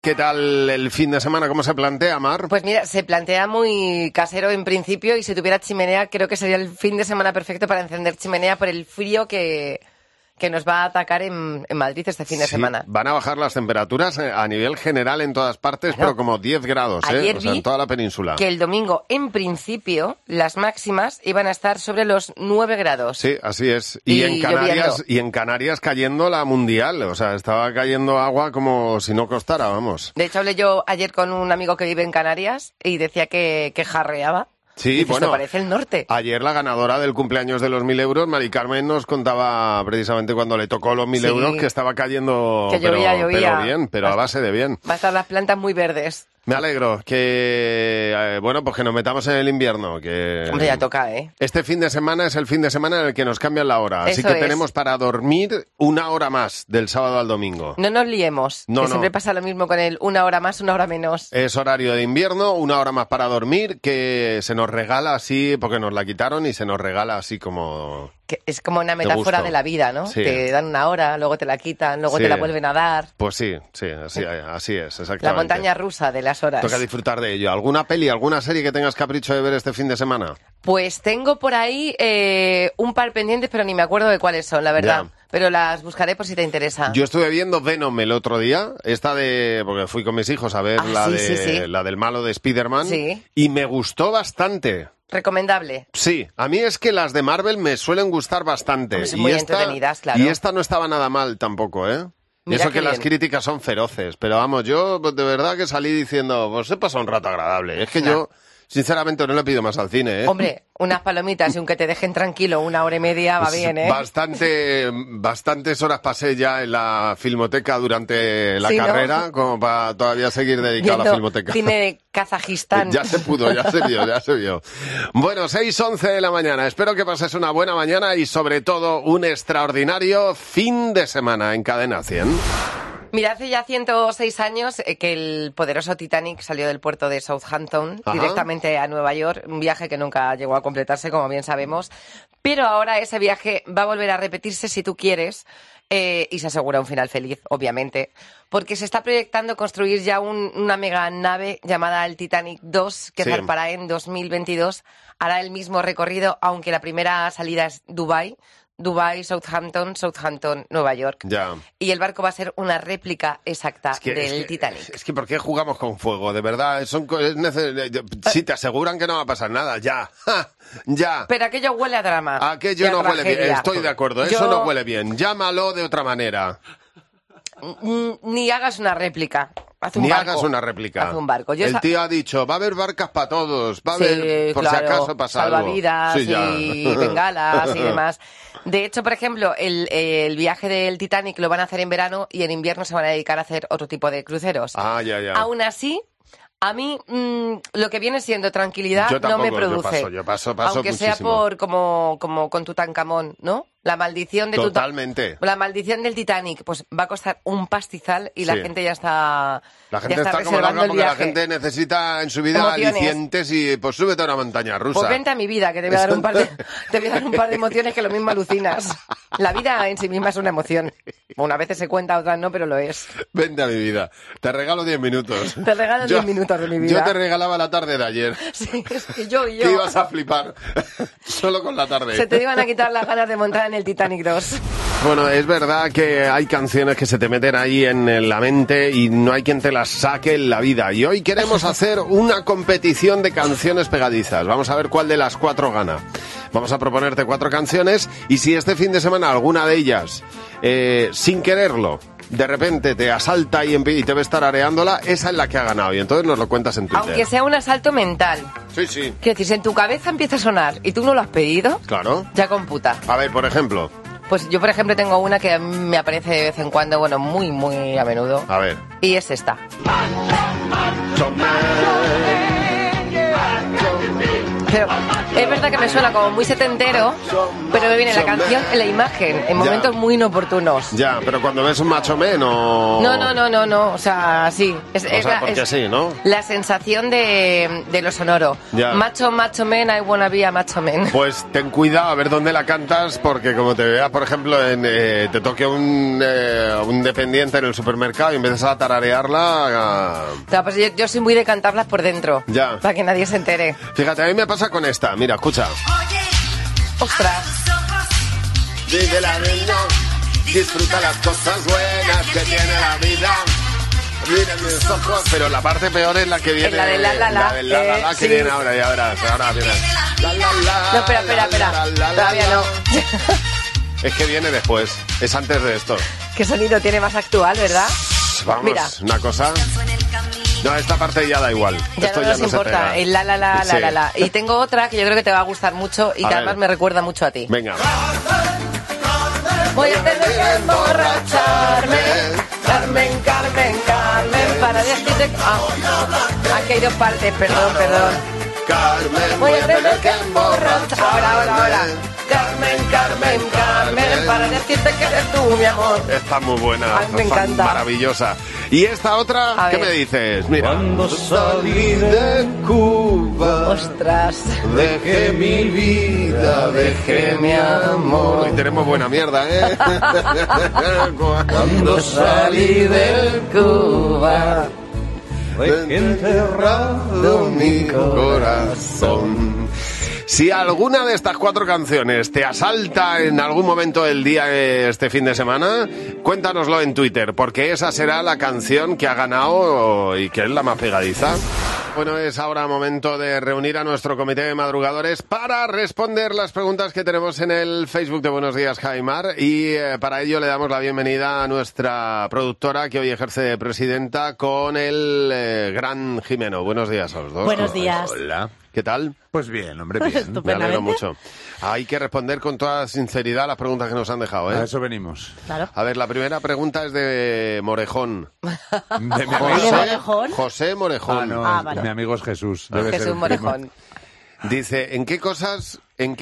¿Qué tal el fin de semana? ¿Cómo se plantea, Mar? Pues mira, se plantea muy casero en principio y si tuviera chimenea creo que sería el fin de semana perfecto para encender chimenea por el frío que nos va a atacar en Madrid este fin de semana. Van a bajar las temperaturas a nivel general en todas partes, pero como 10 grados, ayer o sea, en toda la península. Que el domingo, en principio, las máximas iban a estar sobre los 9 grados. Sí, así es. Y en Canarias cayendo la mundial, o sea, estaba cayendo agua como si no costara, vamos. De hecho, hablé yo ayer con un amigo que vive en Canarias y decía que jarreaba. Sí, dices, bueno, parece el norte. Ayer la ganadora del cumpleaños de los 1.000 euros, Mari Carmen, nos contaba precisamente cuando le tocó los 1.000 euros que estaba cayendo, que llovía. pero bien, pero a base de bien. Va a estar las plantas muy verdes. Me alegro que, pues que nos metamos en el invierno. Que hombre, ya toca, ¿eh? Este fin de semana es el fin de semana en el que nos cambian la hora. Así que tenemos para dormir 1 hora más del sábado al domingo. No nos liemos, siempre pasa lo mismo con el 1 hora más, 1 hora menos. Es horario de invierno, 1 hora más para dormir, que se nos regala así, porque nos la quitaron y se nos regala así como... Que es como una metáfora de la vida, ¿no? Sí. Te dan 1 hora, luego te la quitan, luego te la vuelven a dar. Pues sí, así es, exactamente. La montaña rusa de las horas. Toca disfrutar de ello. ¿Alguna peli, alguna serie que tengas capricho de ver este fin de semana? Pues tengo por ahí un par pendientes, pero ni me acuerdo de cuáles son, la verdad. Ya. Pero las buscaré por si te interesa. Yo estuve viendo Venom el otro día, porque fui con mis hijos a ver la del malo de Spider-Man, y me gustó bastante. ¿Recomendable? Sí, a mí es que las de Marvel me suelen gustar bastante. Pues muy entretenidas, claro. Y esta no estaba nada mal tampoco, ¿eh? Y eso que las críticas son feroces, pero vamos, yo de verdad que salí diciendo, pues he pasado un rato agradable. Es que yo, sinceramente, no le pido más al cine, ¿eh? Hombre, unas palomitas y un que te dejen tranquilo 1 hora y media va bien, ¿eh? Bastantes horas pasé ya en la filmoteca durante la carrera, ¿no? Como para todavía seguir dedicado a la filmoteca. Cine de Kazajistán. Ya se pudo, ya se vio. Bueno, 6:11 de la mañana. Espero que pases una buena mañana y sobre todo un extraordinario fin de semana en Cadena 100. Mira, hace ya 106 años que el poderoso Titanic salió del puerto de Southampton directamente a Nueva York, un viaje que nunca llegó a completarse, como bien sabemos, pero ahora ese viaje va a volver a repetirse si tú quieres, y se asegura un final feliz, obviamente, porque se está proyectando construir ya una mega nave llamada el Titanic 2, que zarpará en 2022, hará el mismo recorrido, aunque la primera salida es Dubái, Southampton, Nueva York. Ya. Y el barco va a ser una réplica exacta del Titanic. Es que ¿por qué jugamos con fuego? De verdad, si te aseguran que no va a pasar nada, ya. Pero aquello huele a drama. Aquello no huele bien, estoy de acuerdo, eso no huele bien. Llámalo de otra manera. Ni hagas una réplica. Haz un barco. El tío ha dicho, va a haber barcas para todos, va a haber, por si acaso pasa algo. Salvavidas y bengalas y demás. De hecho, por ejemplo, el viaje del Titanic lo van a hacer en verano y en invierno se van a dedicar a hacer otro tipo de cruceros. Ya. Aún así, a mí lo que viene siendo tranquilidad no me produce. Yo paso aunque muchísimo. sea como con Tutankamón, ¿no? La maldición de Totalmente. La maldición del Titanic, pues va a costar un pastizal y la gente ya está. La gente está como loca porque la gente necesita en su vida alicientes y pues súbete a una montaña rusa. Pues vente a mi vida, que te voy a dar un par de emociones que lo mismo alucinas. La vida en sí misma es una emoción. Una vez se cuenta, otras no, pero lo es. Vente a mi vida. Te regalo 10 minutos. Te regalo 10 minutos de mi vida. Yo te regalaba la tarde de ayer. Sí, es que yo. Que ibas a flipar. Solo con la tarde. Se te iban a quitar las ganas de montar en el Titanic 2. Bueno, es verdad que hay canciones que se te meten ahí en la mente y no hay quien te las saque en la vida. Y hoy queremos hacer una competición de canciones pegadizas. Vamos a ver cuál de las 4 gana. Vamos a proponerte 4 canciones y si este fin de semana alguna de ellas, sin quererlo, de repente te asalta y te ves tarareándola, esa es la que ha ganado y entonces nos lo cuentas en Twitter. Aunque sea un asalto mental. Sí. Quiero decir, si en tu cabeza empieza a sonar y tú no lo has pedido, claro, ya computa. A ver, por ejemplo. Pues yo, por ejemplo, tengo una que me aparece de vez en cuando, bueno, muy, muy a menudo. A ver. Y es esta. Pero es verdad que me suena como muy setentero, pero me viene la canción en la imagen, en momentos muy inoportunos. Ya, pero cuando ves un macho men o... No, o sea, sí. Porque sí, ¿no? La sensación de lo sonoro. Ya. Macho men, I wanna be a macho men. Pues ten cuidado a ver dónde la cantas, porque como te veas, por ejemplo, te toque un dependiente en el supermercado y empiezas a tararearla... Claro, pues yo soy muy de cantarlas por dentro, ya. Para que nadie se entere. Fíjate, a mí me pasa con esta. Mira, escucha. Ostras. Vive la vida, disfruta las cosas buenas que tiene la vida. Mira mis ojos. Pero la parte peor es la que viene. La de la que sí. viene ahora, ya verás. Ahora viene. No, espera. Todavía no. Es que viene después. Es antes de esto. ¿Qué sonido tiene más actual, verdad? Vamos, mira. Una cosa. No, esta parte ya da igual. Ya Esto no ya nos no se importa. pega. El la. Sí. Y tengo otra que yo creo que te va a gustar mucho y que además me recuerda mucho a ti. Venga. Voy a tener que emborracharme. Carmen, para decirte... aquí hay dos partes, perdón. Carmen, voy a tener que emborracharme. Ahora. Carmen, para decirte que eres tú, mi amor. Está muy buena. Ay, me encanta. Maravillosa. ¿Y esta otra? ¿Qué me dices? Mira. Cuando salí de Cuba, ostras, dejé mi vida, dejé mi amor. Hoy tenemos buena mierda, ¿eh? Cuando salí de Cuba, dejé enterrado mi corazón. Si alguna de estas 4 canciones te asalta en algún momento del día este fin de semana, cuéntanoslo en Twitter, porque esa será la canción que ha ganado y que es la más pegadiza. Bueno, es ahora momento de reunir a nuestro comité de madrugadores para responder las preguntas que tenemos en el Facebook de Buenos Días, Jaimar, y para ello le damos la bienvenida a nuestra productora que hoy ejerce de presidenta con el gran Jimeno. Buenos días a los dos. Buenos días. Hola. ¿Qué tal? Pues bien, hombre, bien. Me alegro mucho. Hay que responder con toda sinceridad las preguntas que nos han dejado, ¿eh? A eso venimos. Claro. A ver, la primera pregunta es de Morejón. De mi amigo. Morejón? José Morejón. Vale. Mi amigo es Jesús. Debe ser Jesús un Morejón. Dice, ¿en qué cosas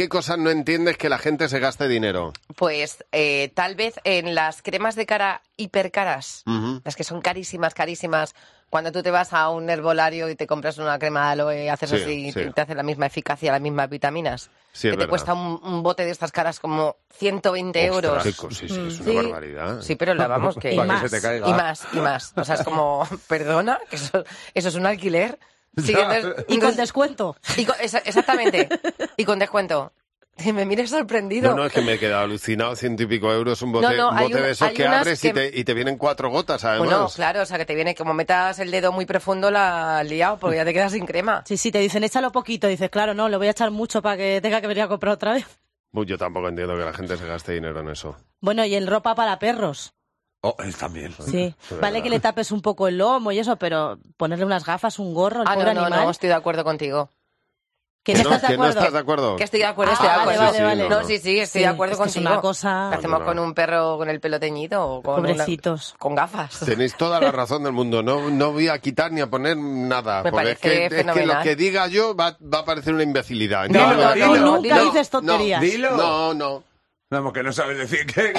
no entiendes que la gente se gaste dinero? Pues tal vez en las cremas de cara hipercaras, las que son carísimas. Cuando tú te vas a un herbolario y te compras una crema de aloe, haces así y te hace la misma eficacia, las mismas vitaminas. Sí, es que te verdad. cuesta un bote de estas caras como 120 euros. Sí, es una barbaridad. Sí, pero la vamos que... Para que se te caiga. Y más. O sea, es como, perdona, que eso es un alquiler. Sí, Y con descuento. Exactamente. Y con descuento. Y me mires sorprendido. No, es que me he quedado alucinado, 100 y pico euros, un bote, de esos que abres y te vienen 4 gotas, además. Bueno, claro, o sea, que te viene, como metas el dedo muy profundo, la has liado, porque ya te quedas sin crema. Sí, te dicen, échalo poquito. Dices, claro, no, le voy a echar mucho para que tenga que venir a comprar otra vez. Yo tampoco entiendo que la gente se gaste dinero en eso. Bueno, y en ropa para perros. Oh, él también. Sí, vale que le tapes un poco el lomo y eso, pero ponerle unas gafas, un gorro, el pobre animal. No, estoy de acuerdo contigo. ¿Que no estás de acuerdo? ¿No estás de acuerdo? Que estoy de acuerdo, estoy de acuerdo. Vale. No, sí, estoy de acuerdo es que contigo. Es una cosa... ¿Qué hacemos con un perro con el pelo teñido? O con pobrecitos. con gafas. Tenéis toda la razón del mundo. No voy a quitar ni a poner nada. Me porque parece es que lo que diga yo va a parecer una imbecilidad. Nunca dices tonterías. Dilo. No. Vamos, que no sabes decir que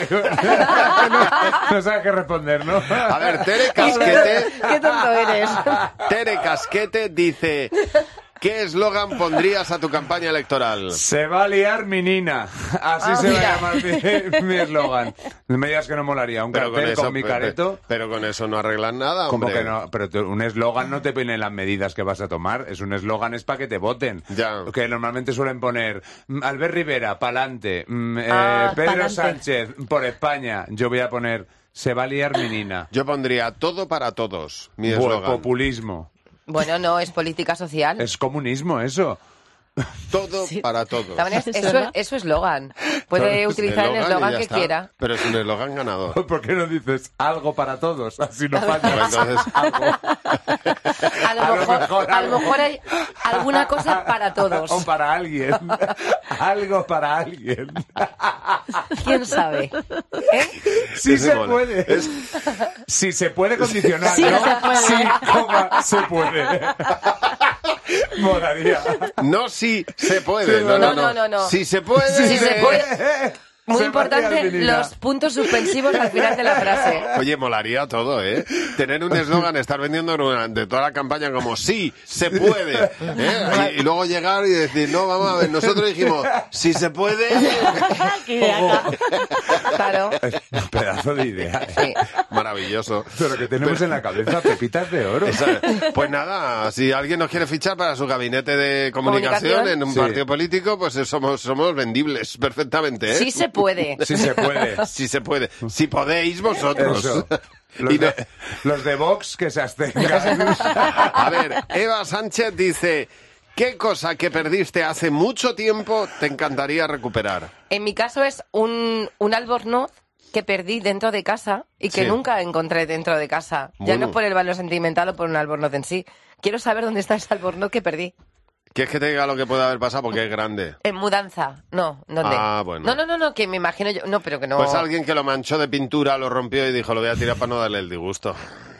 no sabes qué responder, ¿no? A ver, Tere Casquete... Qué tonto eres. Tere Casquete dice... ¿Qué eslogan pondrías a tu campaña electoral? Se va a liar mi nina. Así se va a llamar mi eslogan. Me digas que no molaría. Un cartel con mi careto. Pero con eso no arreglan nada, ¿Cómo hombre. que no? Pero un eslogan no te pone las medidas que vas a tomar. Es un eslogan, es para que te voten. Ya. Que normalmente suelen poner Albert Rivera, pa'lante. Pedro pa'lante. Sánchez, por España. Yo voy a poner, se va a liar mi nina. Yo pondría todo para todos, mi eslogan. Populismo. Bueno, no, es política social. Es comunismo eso. Todo para todos. También es su eslogan. Puede utilizar el eslogan que quiera. Pero es un eslogan ganador. ¿Por qué no dices algo para todos? Así no falta. Entonces, A lo mejor hay alguna cosa para todos. O para alguien. Algo para alguien. ¿Quién sabe? Sí Ese se mola. puede. Sí se puede condicionar, Sí, ¿no? se puede. Sí, coma, se puede. Molaría. No si se puede. No. Si se puede. Si se puede. Muy importante, los puntos suspensivos al final de la frase. Oye, molaría todo, ¿eh? Tener un eslogan, estar vendiendo durante toda la campaña como sí, se puede. ¿Eh? Y luego llegar y decir, no, vamos a ver, nosotros dijimos, si se puede. Claro. Es un pedazo de idea. Sí. Maravilloso. Pero que tenemos en la cabeza pepitas de oro. Pues nada, si alguien nos quiere fichar para su gabinete de comunicación en un partido político, pues somos vendibles perfectamente, ¿eh? Sí se puede. Sí se puede. Sí se puede. Si podéis vosotros. Eso. Los de Vox que se abstengan. A ver, Eva Sánchez dice, ¿qué cosa que perdiste hace mucho tiempo te encantaría recuperar? En mi caso es un albornoz que perdí dentro de casa y que nunca encontré dentro de casa. Ya no por el valor sentimental o por un albornoz en sí. Quiero saber dónde está ese albornoz que perdí. ¿Quieres que te diga lo que puede haber pasado? Porque es grande. En mudanza. No, ¿dónde? Ah, bueno. No, que me imagino yo. No, pero que no. Pues alguien que lo manchó de pintura, lo rompió y dijo, lo voy a tirar para no darle el disgusto.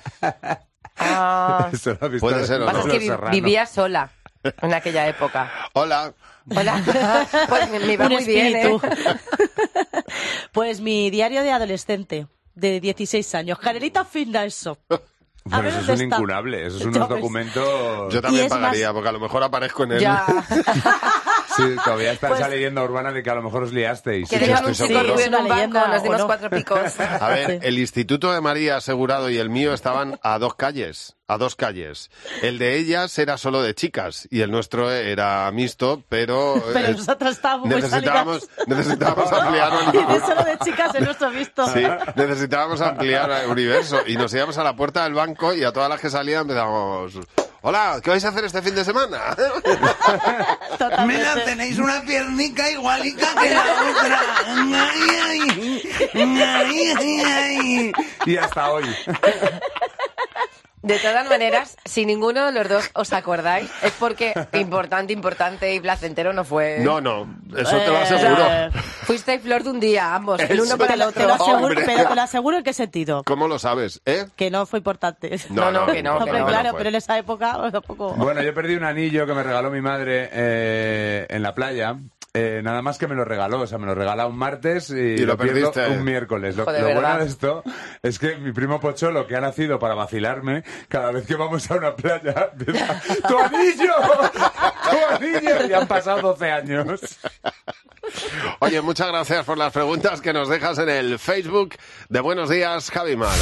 Eso lo ha visto Puede ser, ¿o Lo que no? pasa es que vivía sola en aquella época. Hola. Hola. Pues me iba Un muy bien, ¿eh? espíritu. Pues mi diario de adolescente, de 16 años. Canelita fina eso. Bueno, eso es un incunable, esos son unos documentos... Yo también Y es pagaría, más- porque a lo mejor aparezco en él. Ya. Sí, todavía está Pues- esa leyenda urbana de que a lo mejor os liasteis. Que Sí, dejan un estoy chico seguro. rubio es en una un banco, leyenda, nos dimos ¿o no? 4 picos. A ver, Sí. el Instituto de María Asegurado y el mío estaban a dos calles. El de ellas era solo de chicas y el nuestro era mixto, pero... Pero nosotros estábamos muy necesitábamos ampliar Y el... de solo de chicas en nuestro visto. Sí, necesitábamos ampliar el universo y nos íbamos a la puerta del banco y a todas las que salían empezamos... Hola, ¿qué vais a hacer este fin de semana? Totalmente. Mira, tenéis una piernica igualica que la otra. Ay, ay, ay, ay. Y hasta hoy. De todas maneras, si ninguno de los dos os acordáis, es porque importante y placentero no fue. No, eso te lo aseguro. Fuisteis flor de un día, ambos, el Eso uno para el Te otro. lo aseguro, Hombre. pero te lo aseguro en qué sentido. ¿Cómo lo sabes, Que no fue importante. No, que no, Hombre, que no. claro, fue. pero en esa época tampoco. Bueno, yo perdí un anillo que me regaló mi madre en la playa. Nada más que me lo regaló, o sea, me lo regala un martes y lo pierdo perdiste. un miércoles. Lo Joder, bueno ¿verdad? de esto es que mi primo Pocholo, que ha nacido para vacilarme, cada vez que vamos a una playa, empieza, ¡tu anillo! ¡Tu anillo! Y han pasado 12 años. Oye, muchas gracias por las preguntas que nos dejas en el Facebook de Buenos Días, Javi Mar.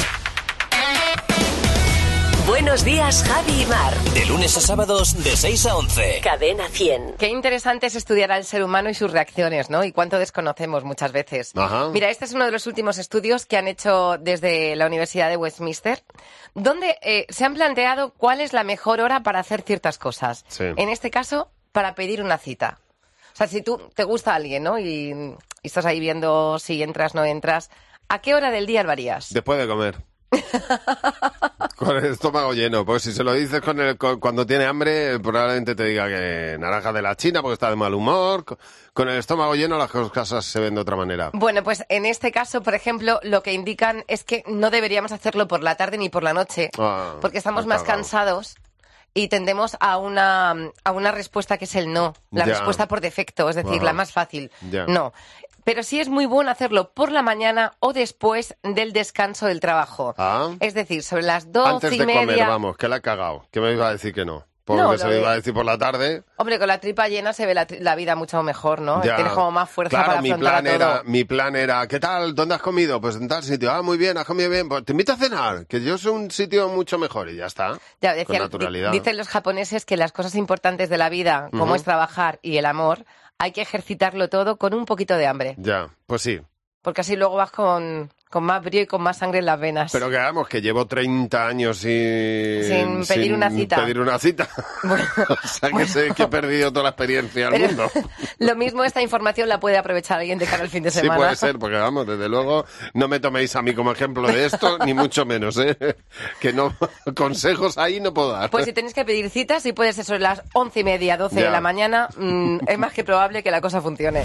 Buenos días, Javi y Mar. De lunes a sábados de 6 a 11. Cadena 100. Qué interesante es estudiar al ser humano y sus reacciones, ¿no? Y cuánto desconocemos muchas veces. Ajá. Mira, este es uno de los últimos estudios que han hecho desde la Universidad de Westminster, donde se han planteado cuál es la mejor hora para hacer ciertas cosas. Sí. En este caso, para pedir una cita. O sea, si tú te gusta alguien, ¿no? Y estás ahí viendo si entras, no entras, ¿a qué hora del día lo harías? Después de comer. Con el estómago lleno, porque si se lo dices cuando tiene hambre, probablemente te diga que naranja de la China porque está de mal humor. Con el estómago lleno las cosas se ven de otra manera. Bueno, pues en este caso, por ejemplo, lo que indican es que no deberíamos hacerlo por la tarde ni por la noche, porque estamos más cagao. cansados y tendemos a una respuesta que es el no, la Ya. respuesta por defecto, es decir, Ajá. la más fácil. Ya. No. Pero sí es muy bueno hacerlo por la mañana o después del descanso del trabajo. Ah. Es decir, sobre las 12 Antes y de media. comer, vamos, que la he cagado. Que me iba a decir que no. Porque No, se lo me de- iba a decir por la tarde. Hombre, con la tripa llena se ve la vida mucho mejor, ¿no? Ya. Tienes como más fuerza Claro, para afrontar todo. mi plan era, ¿qué tal? ¿Dónde has comido? Pues en tal sitio. Ah, muy bien, has comido bien. Pues te invito a cenar, que yo soy un sitio mucho mejor y ya está. Ya, Con decían, naturalidad. dicen los japoneses que las cosas importantes de la vida, como es trabajar y el amor, hay que ejercitarlo todo con un poquito de hambre. Ya, pues sí. Porque así luego vas con más brío y con más sangre en las venas. Pero que vamos, que llevo 30 años Sin pedir una cita. pedir una cita. Bueno, O sea que sé que he perdido toda la experiencia del pero mundo. lo mismo esta información la puede aprovechar alguien de cara al fin de Sí semana. puede ser, porque vamos, desde luego no me toméis a mí como ejemplo de esto, ni mucho menos, ¿eh? Que no, consejos ahí no puedo dar. Pues si tenéis que pedir citas, y puede ser sobre las 11:30, 12 Ya. de la mañana, es más que probable que la cosa funcione.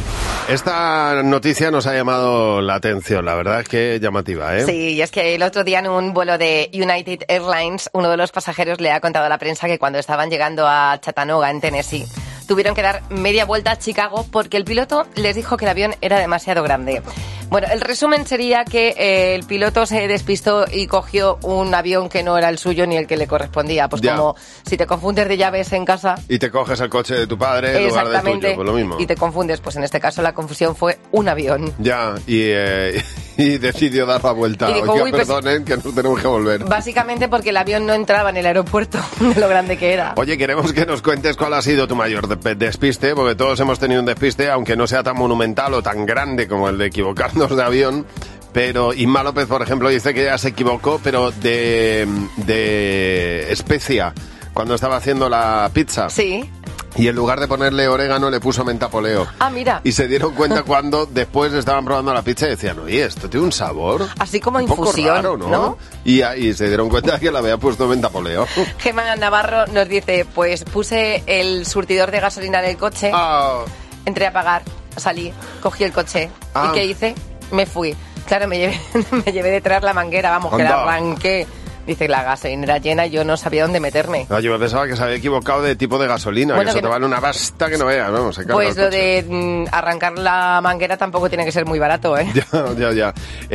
Esta noticia nos ha llamado la atención, la verdad es que llamativa, ¿eh? Sí, y es que el otro día en un vuelo de United Airlines, uno de los pasajeros le ha contado a la prensa que cuando estaban llegando a Chattanooga, en Tennessee, tuvieron que dar media vuelta a Chicago porque el piloto les dijo que el avión era demasiado grande. Bueno, el resumen sería que el piloto se despistó y cogió un avión que no era el suyo ni el que le correspondía. Pues ya. Como si te confundes de llaves en casa... Y te coges el coche de tu padre en lugar del tuyo, pues lo mismo. Y te confundes, pues en este caso la confusión fue un avión. Ya, y decidió dar la vuelta. Y dijo, oiga, perdonen, que nos tenemos que volver. Básicamente porque el avión no entraba en el aeropuerto de lo grande que era. Oye, queremos que nos cuentes cuál ha sido tu mayor despiste, porque todos hemos tenido un despiste, aunque no sea tan monumental o tan grande como el de equivocarnos de avión. Pero Inma López, por ejemplo, dice que ella se equivocó, pero de especia, cuando estaba haciendo la pizza. Sí. Y en lugar de ponerle orégano le puso menta poleo. Ah, mira. Y se dieron cuenta cuando después estaban probando la pizza y decían, oye, esto tiene un sabor así como un poco infusión, raro, ¿no? Y se dieron cuenta que le había puesto menta poleo. Gemma Navarro nos dice, pues puse el surtidor de gasolina en el coche, entré a pagar, salí, cogí el coche. ¿Y qué hice? Me fui. Claro, me llevé detrás la manguera, vamos, que la arranqué. Dice, la gasolinera llena y yo no sabía dónde meterme. No, yo pensaba que se había equivocado de tipo de gasolina, bueno, que eso te vale una pasta que no veas, vamos. Pues lo de arrancar la manguera tampoco tiene que ser muy barato, ¿eh? Ya.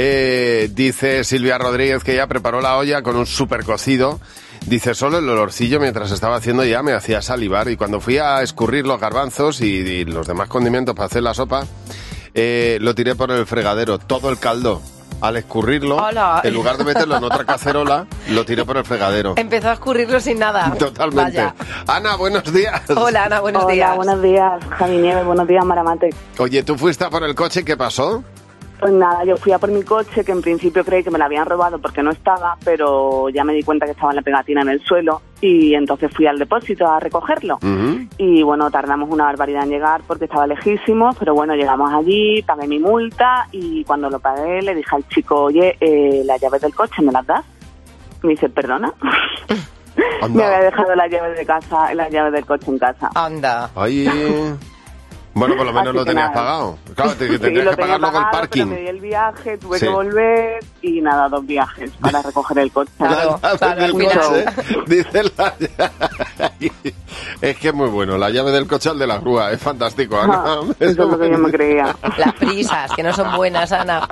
Dice Silvia Rodríguez que ya preparó la olla con un súper cocido. Dice, solo el olorcillo mientras estaba haciendo ya me hacía salivar. Y cuando fui a escurrir los garbanzos y los demás condimentos para hacer la sopa, lo tiré por el fregadero, todo el caldo. Al escurrirlo, ¡hola! En lugar de meterlo en otra cacerola, lo tiré por el fregadero. Empezó a escurrirlo sin nada. Totalmente. Vaya. Ana, buenos días. Hola, Ana, buenos días. Hola, buenos días, Javi Nieves, buenos días, Maramate. Oye, ¿tú fuiste a por el coche? ¿Qué pasó? Pues nada, yo fui a por mi coche, que en principio creí que me lo habían robado porque no estaba, pero ya me di cuenta que estaba en la pegatina en el suelo y entonces fui al depósito a recogerlo. Uh-huh. Y bueno, tardamos una barbaridad en llegar porque estaba lejísimo, pero bueno, llegamos allí, pagué mi multa y cuando lo pagué le dije al chico, oye, las llaves del coche, ¿me las das? Me dice, ¿perdona? Me había dejado las llaves de casa, las llaves del coche en casa. Anda. Ay... Bueno, por lo menos lo tenías pagado. Claro, tendrías que pagar luego el parking. Pero me di el viaje, tuve que volver y nada, 2 viajes para recoger el coche. Claro, el coche, dice es que es muy bueno, la llave del coche al de la grúa, es fantástico, Ana. Eso es lo que yo me creía. Las prisas, que no son buenas, Ana.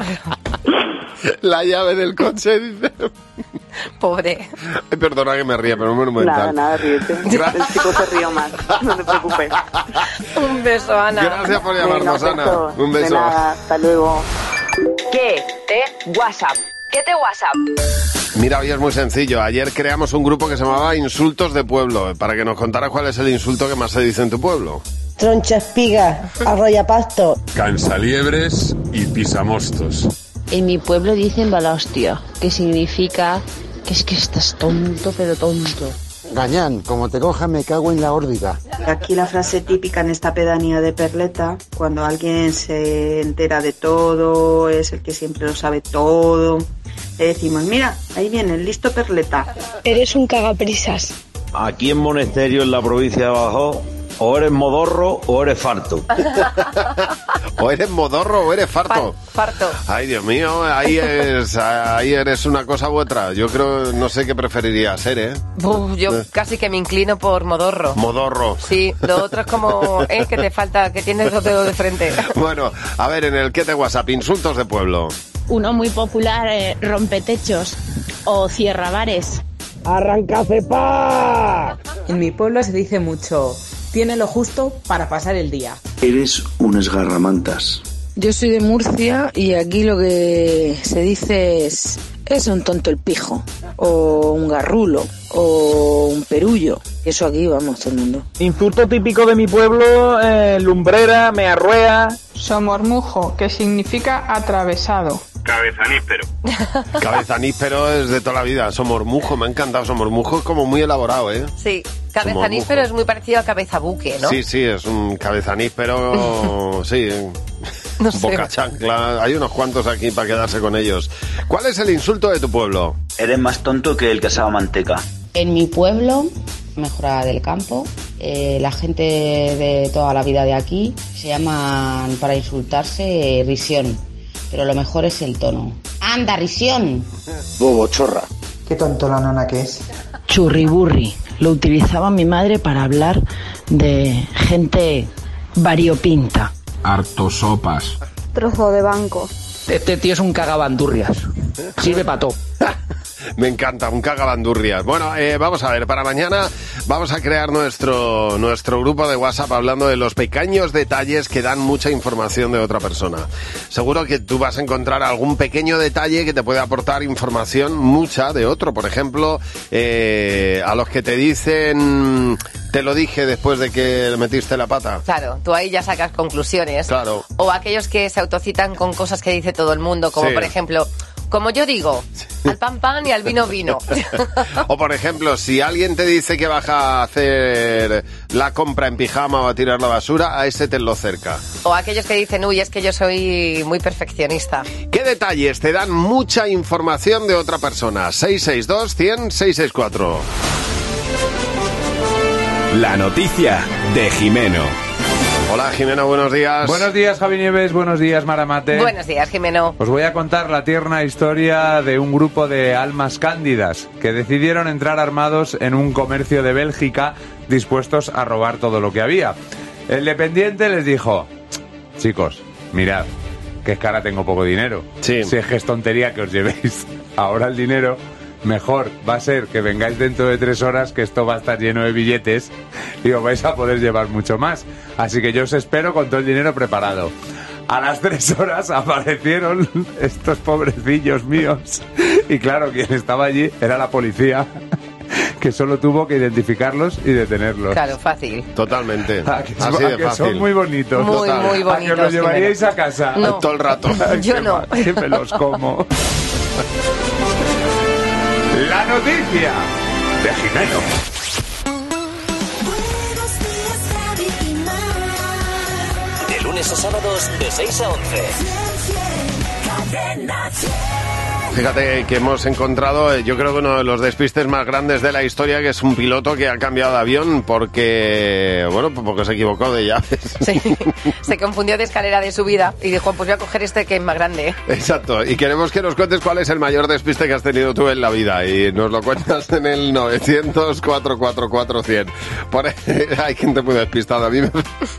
La llave del coche, dice... Pobre. Ay, perdona que me ría, pero es monumental. Nada, ríete. El chico se rió más, no te preocupes. Un beso, Ana. Gracias por llamarnos, Ana. Un beso. De nada, hasta luego. ¿Qué te WhatsApp? ¿Qué te WhatsApp? Mira, hoy es muy sencillo. Ayer creamos un grupo que se llamaba Insultos de Pueblo, para que nos contaras cuál es el insulto que más se dice en tu pueblo. Troncha espiga, arroyapasto. Cansaliebres y pisamostos. En mi pueblo dicen balastio, que significa que es que estás tonto, pero tonto. Gañán, como te coja me cago en la órbita. Aquí la frase típica en esta pedanía de Perleta, cuando alguien se entera de todo, es el que siempre lo sabe todo, le decimos, mira, ahí viene el listo Perleta. Eres un cagaprisas. Aquí en Monesterio, en la provincia de Badajoz, o eres modorro o eres farto. O eres modorro o eres farto. Farto. Ay, Dios mío, ahí eres una cosa u otra. Yo creo, no sé qué preferiría ser, ¿eh? Yo casi que me inclino por modorro. Modorro. Sí, lo otro es como, que te falta, que tienes 2 dedos de frente. Bueno, a ver, en el ¿qué te WhatsApp? Insultos de pueblo. Uno muy popular, rompetechos o cierrabares. ¡Arranca cepa! En mi pueblo se dice mucho, tiene lo justo para pasar el día. Eres un esgarramantas. Yo soy de Murcia y aquí lo que se dice es un tonto el pijo, o un garrulo, o un perullo. Eso aquí vamos todo el mundo. Insulto típico de mi pueblo, lumbrera, me arruea. Somormujo, que significa atravesado. Cabezaníspero. Cabezaníspero es de toda la vida. Somormujo, me ha encantado. Somormujo es como muy elaborado, ¿eh? Sí, cabezaníspero es muy parecido a cabezabuque, ¿no? Sí, es un cabezaníspero, sí. No sé. Boca chancla, hay unos cuantos aquí para quedarse con ellos. ¿Cuál es el insulto de tu pueblo? Eres más tonto que el que asaba manteca. En mi pueblo, mejorada del campo, La gente de toda la vida de aquí se llaman, para insultarse, risión. Pero lo mejor es el tono. ¡Anda, risión! Bobo, chorra. Qué tonto la nona que es. Churriburri. Lo utilizaba mi madre para hablar de gente variopinta. Harto sopas. Trozo de banco. Este tío es un cagabandurrias. Sirve para todo. Me encanta, un cagabandurrias. Bueno, vamos a ver, para mañana vamos a crear nuestro grupo de WhatsApp hablando de los pequeños detalles que dan mucha información de otra persona. Seguro que tú vas a encontrar algún pequeño detalle que te puede aportar información mucha de otro. Por ejemplo, a los que te dicen... Te lo dije después de que le metiste la pata. Claro, tú ahí ya sacas conclusiones. Claro. O aquellos que se autocitan con cosas que dice todo el mundo, como por ejemplo, como yo digo, al pan pan y al vino vino. O por ejemplo, si alguien te dice que vas a hacer la compra en pijama o a tirar la basura, a ese tenlo cerca. O aquellos que dicen, uy, es que yo soy muy perfeccionista. ¿Qué detalles te dan mucha información de otra persona? 662 100 664. La noticia de Jimeno. Hola Jimeno, buenos días. Buenos días Javi Nieves, buenos días Maramate. Buenos días Jimeno. Os voy a contar la tierna historia de un grupo de almas cándidas que decidieron entrar armados en un comercio de Bélgica dispuestos a robar todo lo que había. El dependiente les dijo, chicos, mirad, que es que ahora tengo poco dinero. Sí. Si es que es tontería que os llevéis ahora el dinero, mejor va a ser que vengáis dentro de 3 horas, que esto va a estar lleno de billetes y os vais a poder llevar mucho más. Así que yo os espero con todo el dinero preparado. A las 3 horas aparecieron estos pobrecillos míos. Y claro, quien estaba allí era la policía, que solo tuvo que identificarlos y detenerlos. Claro, fácil. Totalmente. Así de fácil. Son muy bonitos. Muy, Total. muy bonitos. ¿A que los llevaríais a casa? No. Todo el rato. Yo no. Que me los como. La noticia de Jimeno. De lunes a sábados de 6 a 11. Fíjate que hemos encontrado, yo creo que uno de los despistes más grandes de la historia, que es un piloto que ha cambiado de avión porque se equivocó de llaves. Sí, se confundió de escalera de subida y dijo, pues voy a coger este que es más grande. Exacto, y queremos que nos cuentes cuál es el mayor despiste que has tenido tú en la vida y nos lo cuentas en el 900-444-100. Hay gente muy despistada, a mí me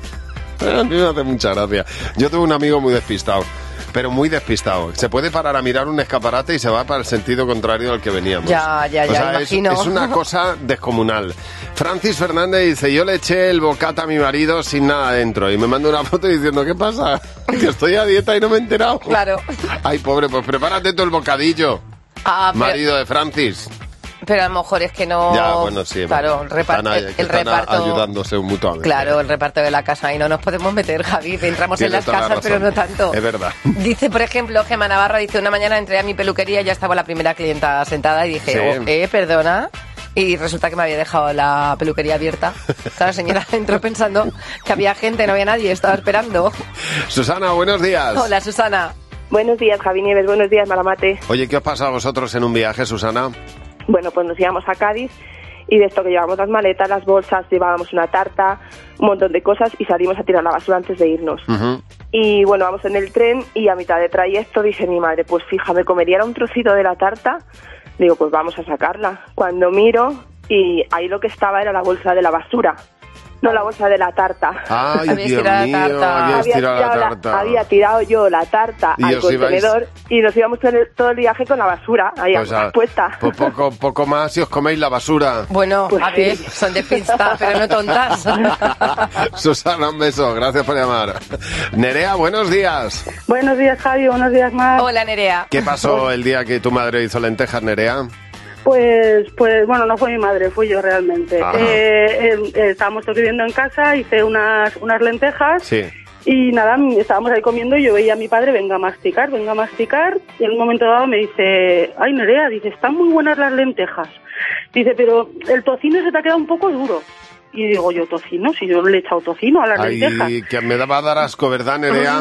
hace mucha gracia. Yo tuve un amigo muy despistado. Pero muy despistado. Se puede parar a mirar un escaparate y se va para el sentido contrario al que veníamos. Ya, imagino. Es una cosa descomunal. Francis Fernández dice, yo le eché el bocata a mi marido sin nada dentro. Y me manda una foto diciendo, ¿qué pasa? Que estoy a dieta y no me he enterado. Claro. Ay, pobre, pues prepárate tú el bocadillo. Marido de Francis. Pero a lo mejor es que no... Ya, bueno, sí. Claro, el reparto... ayudándose mutuamente. Claro, el reparto de la casa. Y no nos podemos meter, Javi. Entramos en las casas, pero no tanto. Es verdad. Dice, por ejemplo, Gemma Navarro, dice, una mañana entré a mi peluquería y ya estaba la primera clienta sentada y dije, perdona... Y resulta que me había dejado la peluquería abierta. Claro, señora, entró pensando que había gente, no había nadie, estaba esperando. Susana, buenos días. Hola, Susana. Buenos días, Javi Nieves, buenos días, Maramate. Oye, ¿qué os pasa a vosotros en un viaje, Susana? Bueno, pues nos íbamos a Cádiz y de esto que llevamos las maletas, las bolsas, llevábamos una tarta, un montón de cosas y salimos a tirar la basura antes de irnos. Uh-huh. Y bueno, vamos en el tren y a mitad de trayecto dije mi madre, pues fija, me comería un trocito de la tarta. Digo, pues vamos a sacarla. Cuando miro y ahí lo que estaba era la bolsa de la basura. No, la bolsa de la tarta. Ay, Dios mío, habías tirado la tarta. Había tirado yo la tarta al contenedor y nos íbamos todo el viaje con la basura ahí puesta. Pues poco más y os coméis la basura. Bueno, pues a ver, son despistas, pero no tontas. Susana, un beso, gracias por llamar. Nerea, buenos días. Buenos días, Javi, buenos días, Mar. Hola, Nerea. ¿Qué pasó el día que tu madre hizo lentejas, Nerea? Pues bueno, no fue mi madre, fui yo realmente. Estábamos todos viviendo en casa, hice unas lentejas. Sí. Y nada, estábamos ahí comiendo y yo veía a mi padre, venga a masticar. Y en un momento dado me dice, ay, Nerea, dice, están muy buenas las lentejas. Dice, pero el tocino se te ha quedado un poco duro. Y digo yo, tocino, si yo le he echado tocino a las lentejas. Ay, que me va a dar asco, ¿verdad, Nerea?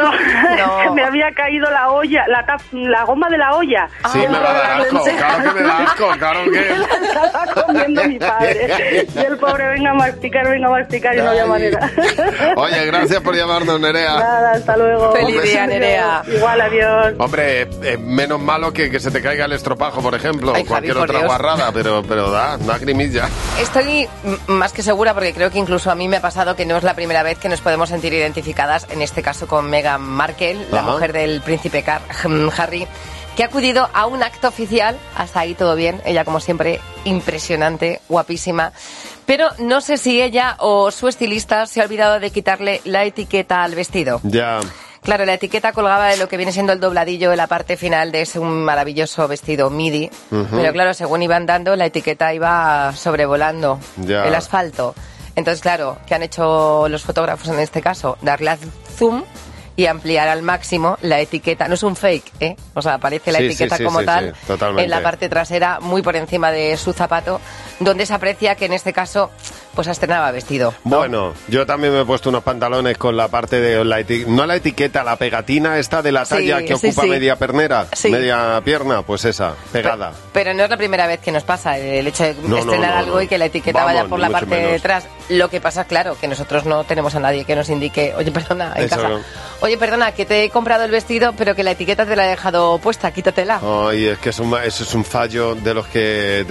No, me había caído la olla, la goma de la olla. Sí, me va a dar asco, claro que me da asco, claro que... Estaba comiendo mi padre. Y el pobre, venga a masticar, y no había manera. Oye, gracias por llamarnos, Nerea. Nada, hasta luego. Feliz día, Nerea. Igual, adiós. Hombre, menos malo que se te caiga el estropajo, por ejemplo, o cualquier otra guarrada, pero da grimilla. Estoy más que segura, porque creo que incluso a mí me ha pasado que no es la primera vez que nos podemos sentir identificadas, en este caso con Meghan Markle, la mujer del príncipe Harry, que ha acudido a un acto oficial. Hasta ahí todo bien, ella como siempre impresionante, guapísima, pero no sé si ella o su estilista se ha olvidado de quitarle la etiqueta al vestido. Ya. Claro, la etiqueta colgaba de lo que viene siendo el dobladillo en la parte final de ese un maravilloso vestido midi. Pero claro, según iba andando, la etiqueta iba sobrevolando el asfalto. Entonces, claro, ¿qué han hecho los fotógrafos en este caso? Darle a zoom y ampliar al máximo la etiqueta. No es un fake, ¿eh? O sea, aparece la etiqueta como tal en la parte trasera, muy por encima de su zapato, donde se aprecia que en este caso pues estrenaba vestido, ¿no? Bueno, yo también me he puesto unos pantalones con la parte de no la etiqueta, la pegatina esta de la talla que ocupa media pernera, media pierna, pues esa, pegada. Pero no es la primera vez que nos pasa el hecho de estrenar algo y que la etiqueta vaya por la parte de detrás. Lo que pasa, claro, que nosotros no tenemos a nadie que nos indique, oye, perdona, en casa. Oye, perdona, que te he comprado el vestido, pero que la etiqueta te la he dejado puesta, quítatela. Ay, es que eso es un fallo de los que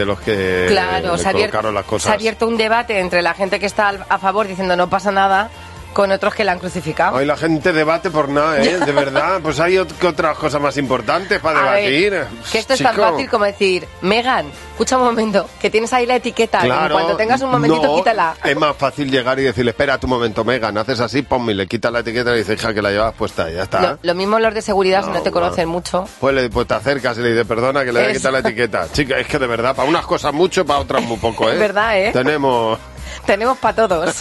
claro, colocaron las cosas. Se ha abierto un debate entre la gente que está a favor diciendo no pasa nada, con otros que la han crucificado. Hoy la gente debate por nada, ¿eh? De verdad, pues hay otras cosas más importantes para debatir. Ver, que esto es tan fácil como decir, Meghan, escucha un momento, que tienes ahí la etiqueta, claro, cuando tengas un momentito, quítala. Es más fácil llegar y decirle, espera tu momento, Meghan, haces así, ponme, le quitas la etiqueta y le dices, hija, que la llevas puesta, y ya está. Lo mismo los de seguridad, si no te conocen mucho. Pues te acercas y le dices, perdona, que le voy a quitar la etiqueta. Chica, es que de verdad, para unas cosas mucho, para otras muy poco, ¿eh? Es verdad, ¿eh? Tenemos para todos.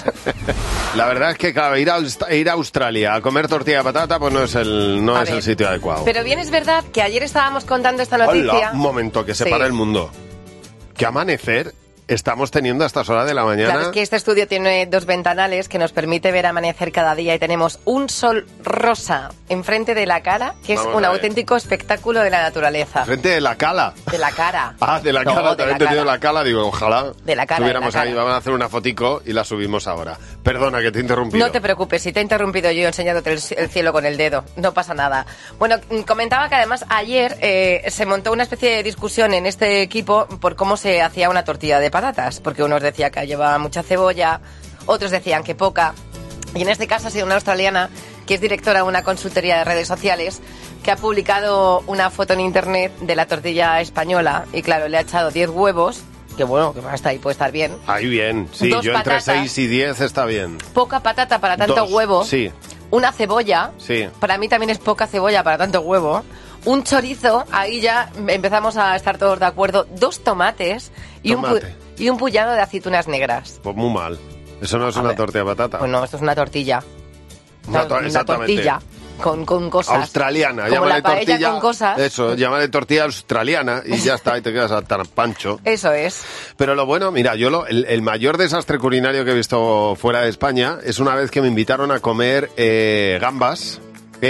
La verdad es que, claro, ir a Australia a comer tortilla de patata, pues no es el sitio adecuado. Pero bien es verdad que ayer estábamos contando esta noticia. Hola, un momento, que se para el mundo. ¿Qué amanecer estamos teniendo a estas horas de la mañana? Claro, es que este estudio tiene 2 ventanales que nos permite ver amanecer cada día y tenemos un sol rosa enfrente de la cara, que es un auténtico espectáculo de la naturaleza. ¿Enfrente de la cala? De la cara. Ah, de la cara, también he entendido la cala, digo, ojalá de la cara, estuviéramos ahí, vamos a hacer una fotico y la subimos ahora. Perdona que te he interrumpido. No te preocupes, si te he interrumpido yo enseñándote el cielo con el dedo, no pasa nada. Bueno, comentaba que además ayer se montó una especie de discusión en este equipo por cómo se hacía una tortilla de patatas, porque unos decían que llevaba mucha cebolla, otros decían que poca, y en este caso ha sido una australiana que es directora de una consultoría de redes sociales que ha publicado una foto en internet de la tortilla española y claro, le ha echado 10 huevos, que bueno, que hasta ahí puede estar bien. Ahí bien, sí, yo entre 6 y 10 está bien. Poca patata para tanto huevo. Sí. Una cebolla, sí. Para mí también es poca cebolla para tanto huevo. Un chorizo, ahí ya empezamos a estar todos de acuerdo. 2 tomates y un puñado de aceitunas negras. Pues muy mal. Eso no es una tortilla de patata. Pues no, esto es una tortilla. Una tortilla con cosas. Australiana. Como llámale la paella tortilla, con cosas. Eso, llámale tortilla australiana y ya está, y te quedas tan pancho. Eso es. Pero lo bueno, mira, yo el mayor desastre culinario que he visto fuera de España es una vez que me invitaron a comer gambas.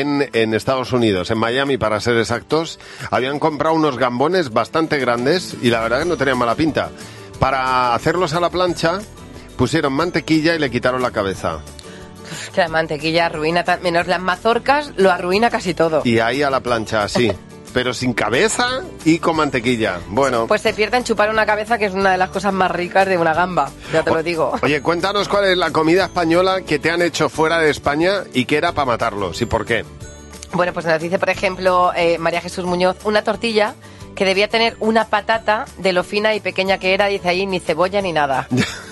En Estados Unidos, en Miami para ser exactos, habían comprado unos gambones bastante grandes y la verdad que no tenían mala pinta. Para hacerlos a la plancha pusieron mantequilla y le quitaron la cabeza. Que la mantequilla arruina, menos las mazorcas, lo arruina casi todo. Y ahí a la plancha, así. Pero sin cabeza y con mantequilla. Bueno. Pues se pierde en chupar una cabeza, que es una de las cosas más ricas de una gamba, ya te lo digo. Oye, cuéntanos cuál es la comida española que te han hecho fuera de España y que era para matarlos y por qué. Bueno, pues nos dice, por ejemplo, María Jesús Muñoz, una tortilla que debía tener una patata de lo fina y pequeña que era, dice ahí, ni cebolla ni nada.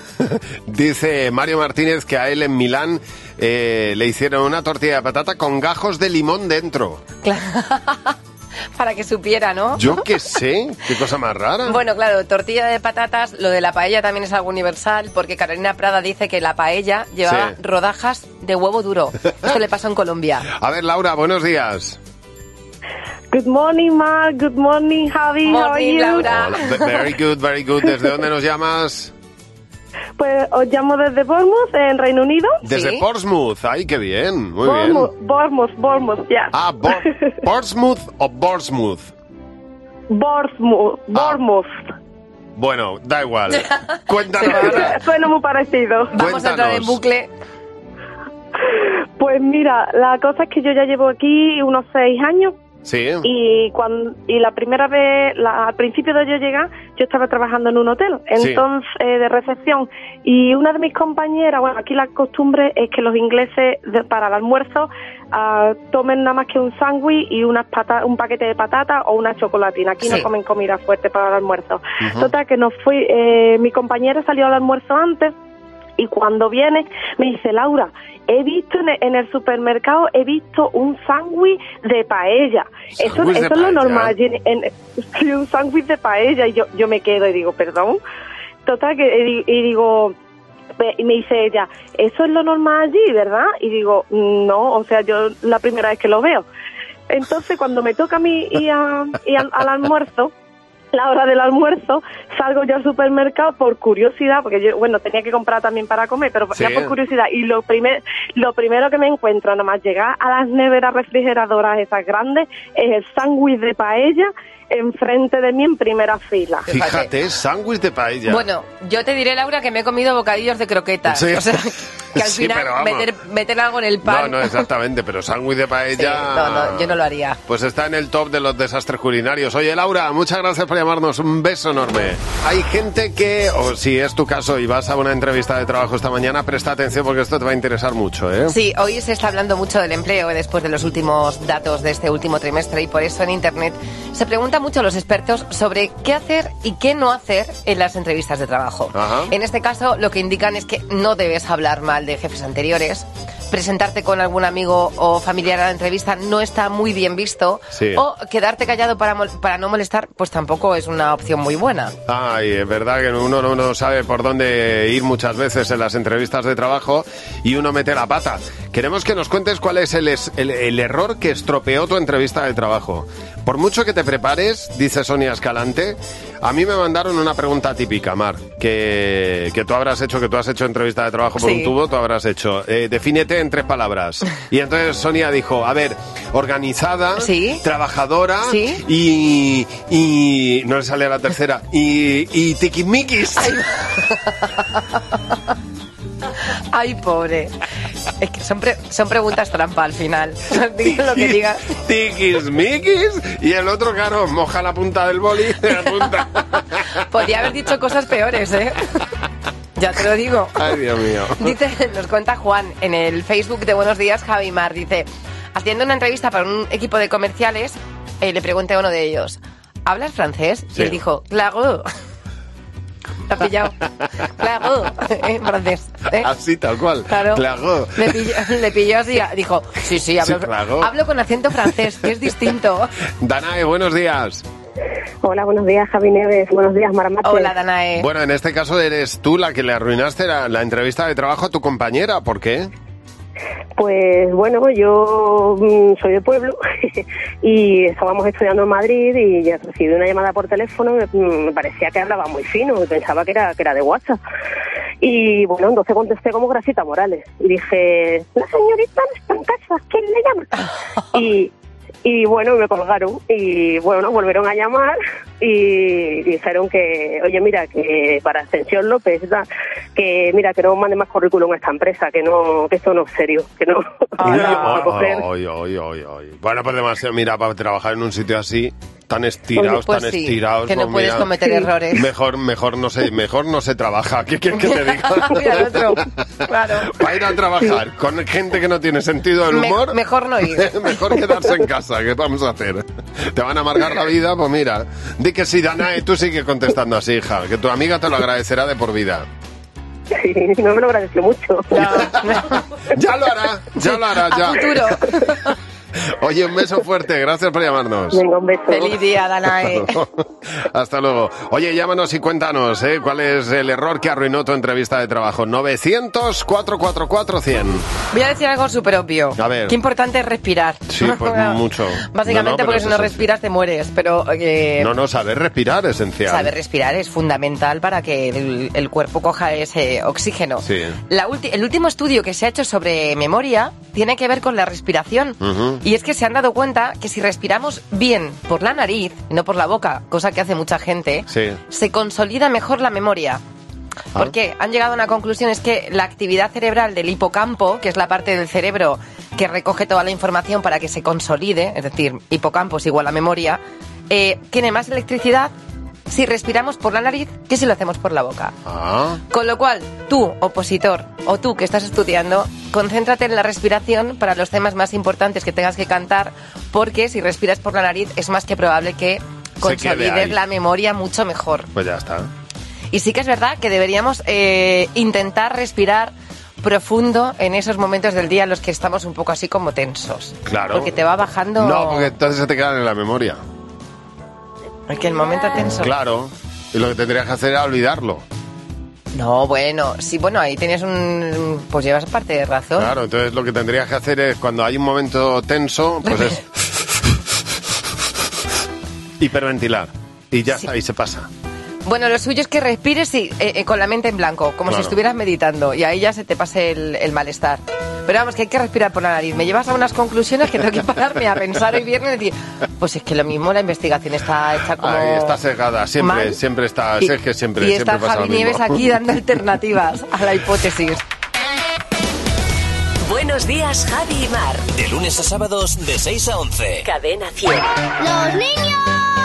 Dice Mario Martínez que a él en Milán le hicieron una tortilla de patata con gajos de limón dentro. Claro. Para que supiera, ¿no? Yo qué sé, qué cosa más rara. Bueno, claro, tortilla de patatas, lo de la paella también es algo universal, porque Carolina Prada dice que la paella llevaba rodajas de huevo duro. Esto le pasó en Colombia. A ver, Laura, buenos días. Good morning, Mark. Good morning, Javi. Morning, How are you? Laura. Hola. Very good, very good. ¿Desde dónde nos llamas? Pues os llamo desde Bournemouth, en Reino Unido. Desde Portsmouth, ay, qué bien, muy Bournemouth, ya. Ah, ¿Portsmouth o Bournemouth? Bournemouth. Bueno, da igual. Cuéntanos. Suena muy parecido. Vamos a entrar en bucle. Pues mira, la cosa es que yo ya llevo aquí unos 6 años. Sí. Y la primera vez, al principio de yo llegar, yo estaba trabajando en un hotel, entonces de recepción, y una de mis compañeras, bueno, aquí la costumbre es que los ingleses para el almuerzo tomen nada más que un sándwich y un paquete de patatas o una chocolatina. Aquí no comen comida fuerte para el almuerzo. Total, que mi compañera salió al almuerzo antes, y cuando viene me dice: Laura, he visto en el supermercado, un sándwich de paella. Eso es lo normal, un sándwich de paella. Y yo me quedo y digo, perdón. Total, y me dice ella, eso es lo normal allí, ¿verdad? Y digo, no, o sea, yo la primera vez que lo veo. Entonces, cuando me toca a mí ir al almuerzo, la hora del almuerzo, salgo yo al supermercado por curiosidad, porque yo, tenía que comprar también para comer, pero ya por curiosidad, y lo primero que me encuentro nada más llegar a las neveras refrigeradoras esas grandes es el sándwich de paella enfrente de mí en primera fila. Fíjate, sándwich de paella. Bueno, yo te diré, Laura, que me he comido bocadillos de croquetas. Sí. O sea, que al final meter algo en el pan. No, exactamente, pero sándwich de paella... No, yo no lo haría. Pues está en el top de los desastres culinarios. Oye, Laura, muchas gracias por llamarnos. Un beso enorme. Hay gente que, o si es tu caso y vas a una entrevista de trabajo esta mañana, presta atención porque esto te va a interesar mucho, ¿eh? Sí, hoy se está hablando mucho del empleo después de los últimos datos de este último trimestre, y por eso en Internet se pregunta mucho a los expertos sobre qué hacer y qué no hacer en las entrevistas de trabajo. Ajá. En este caso, lo que indican es que no debes hablar mal de jefes anteriores, presentarte con algún amigo o familiar a la entrevista no está muy bien visto, o quedarte callado para no molestar, pues tampoco es una opción muy buena. Ay, es verdad que uno no sabe por dónde ir muchas veces en las entrevistas de trabajo y uno mete la pata. Queremos que nos cuentes cuál es el error que estropeó tu entrevista de trabajo. Por mucho que te prepares, dice Sonia Escalante, a mí me mandaron una pregunta típica, Mar, que tú habrás hecho, que tú has hecho entrevista de trabajo por un tubo, tú habrás hecho. Defínete en 3 palabras. Y entonces Sonia dijo, a ver, organizada, trabajadora y no le sale a la tercera, y tiquismiquis. Ay, pobre. Es que son preguntas trampa al final. Digan lo que digas. Tiquismiquis. Y el otro, claro, moja la punta del boli. Podría haber dicho cosas peores, ¿eh? Ya te lo digo. Ay, Dios mío. Dice, nos cuenta Juan en el Facebook de Buenos Días, Javi Mar. Dice, haciendo una entrevista para un equipo de comerciales, le pregunté a uno de ellos, ¿hablas francés? Sí. Y él dijo, claro. ¿Te has pillado? Claro, en francés. Así, tal cual. Claro. Claro. Le pilló así. Dijo, sí, hablo con acento francés, que es distinto. Danae, buenos días. Hola, buenos días, Javi Neves. Buenos días, Maramate. Hola, Danae. Bueno, en este caso eres tú la que le arruinaste la entrevista de trabajo a tu compañera. ¿Por qué? Pues bueno, yo soy de pueblo y estábamos estudiando en Madrid y ya recibí una llamada por teléfono, me parecía que hablaba muy fino, pensaba que era de WhatsApp. Y bueno, entonces contesté como Gracita Morales y dije, la señorita no está en casa, ¿quién le llama? Y bueno, me colgaron y bueno, volvieron a llamar y dijeron que, oye, mira, que para Ascensión López, que mira, que no mande más currículum a esta empresa, que esto no es serio, que no. Bueno, pues demasiado, mira, para trabajar en un sitio así, tan estirados, pues estirados. Que no puedes cometer errores. Mejor no se trabaja. ¿Qué quieres que te diga? Claro. Para ir a trabajar con gente que no tiene sentido del humor. Mejor no ir. Mejor quedarse en casa. ¿Qué vamos a hacer? ¿Te van a amargar la vida? Pues mira, di que sí, Danae, tú sigue contestando así, hija, que tu amiga te lo agradecerá de por vida. Sí, no me lo agradeció mucho. Ya lo hará. A futuro. Oye, un beso fuerte, gracias por llamarnos. Venga, un beso. Feliz día, Danae. Hasta luego. Oye, llámanos y cuéntanos, cuál es el error que arruinó tu entrevista de trabajo. 900-444-100. Voy a decir algo súper obvio. A ver. Qué importante es respirar. Sí, pues mucho. Básicamente porque si no respiras te mueres, pero... No, saber respirar es esencial. Saber respirar es fundamental para que el cuerpo coja ese oxígeno. Sí. El último estudio que se ha hecho sobre memoria tiene que ver con la respiración. Uh-huh. Y es que se han dado cuenta que si respiramos bien por la nariz, no por la boca, cosa que hace mucha gente, sí, se consolida mejor la memoria. Porque han llegado a una conclusión, es que la actividad cerebral del hipocampo, que es la parte del cerebro que recoge toda la información para que se consolide, es decir, hipocampo es igual a memoria, tiene más electricidad si respiramos por la nariz que si lo hacemos por la boca. Con lo cual, tú, opositor, o tú que estás estudiando, concéntrate en la respiración para los temas más importantes que tengas que cantar, porque si respiras por la nariz es más que probable que consolides la memoria mucho mejor. Pues ya está. Y sí que es verdad que deberíamos intentar respirar profundo en esos momentos del día en los que estamos un poco así como tensos. Claro. Porque te va bajando... No, porque entonces se te quedan en la memoria. Es que el momento tenso... Claro. Y lo que tendrías que hacer era olvidarlo. No, bueno, sí, bueno, ahí tienes pues llevas parte de razón. Claro, entonces lo que tendrías que hacer es, cuando hay un momento tenso, pues es... hiperventilar. Y ya está, y se pasa. Bueno, lo suyo es que respires con la mente en blanco, como si estuvieras meditando, y ahí ya se te pase el malestar. Pero vamos, que hay que respirar por la nariz. Me llevas a unas conclusiones que tengo que pararme a pensar hoy viernes y decir, pues es que lo mismo, la investigación está hecha como... Ahí está sesgada, siempre está... Y, es que siempre está pasa Javi lo mismo. Nieves aquí dando alternativas a la hipótesis. Buenos días, Javi y Mar. De lunes a sábados, de 6 a 11. Cadena 100. ¡Los niños!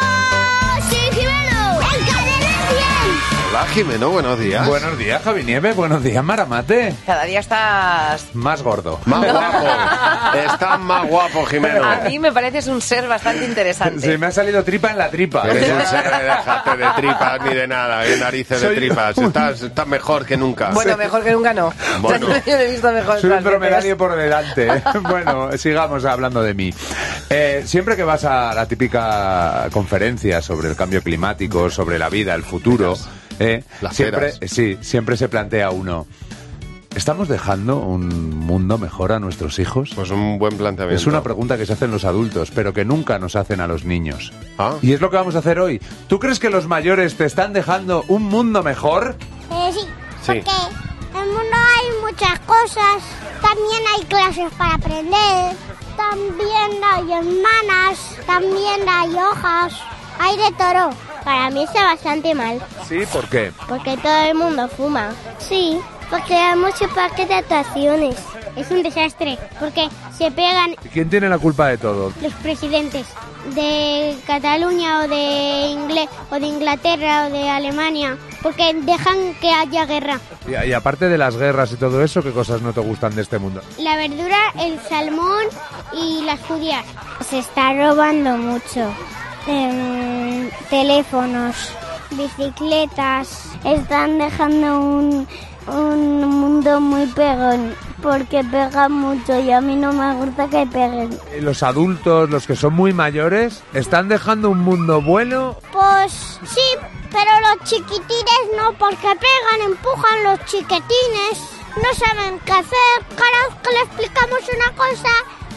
Hola, Jimeno, buenos días. Buenos días, Javi Nieves, buenos días, Maramate. Cada día estás... más gordo. Más guapo. Estás más guapo, Jimeno. A mí me pareces un ser bastante interesante. Se me ha salido tripa en la tripa. Déjate de tripas ni de nada, de narices de tripas. Estás mejor que nunca. Bueno, mejor que nunca no. Bueno. Yo he visto mejor. Soy un dromedario por delante. Bueno, sigamos hablando de mí. Siempre que vas a la típica conferencia sobre el cambio climático, sobre la vida, el futuro... siempre se plantea uno, ¿estamos dejando un mundo mejor a nuestros hijos? Pues un buen planteamiento. Es una pregunta que se hacen los adultos, pero que nunca nos hacen a los niños. Y es lo que vamos a hacer hoy. ¿Tú crees que los mayores te están dejando un mundo mejor? Sí, porque en el mundo hay muchas cosas. También hay clases para aprender. También hay hermanas. También hay hojas. Hay de todo. Para mí está bastante mal. ¿Sí? ¿Por qué? Porque todo el mundo fuma. Sí, porque hay muchos parques de atracciones. Es un desastre, porque se pegan... ¿Quién tiene la culpa de todo? Los presidentes de Cataluña o de Inglaterra o de Alemania, porque dejan que haya guerra. Y aparte de las guerras y todo eso, ¿qué cosas no te gustan de este mundo? La verdura, el salmón y las judías. Se está robando mucho. Teléfonos, bicicletas, están dejando un mundo muy pegón, porque pegan mucho y a mí no me gusta que peguen. ¿Los adultos, los que son muy mayores, están dejando un mundo bueno? Pues sí, pero los chiquitines no, porque pegan, empujan los chiquitines, no saben qué hacer. Cada vez que le explicamos una cosa...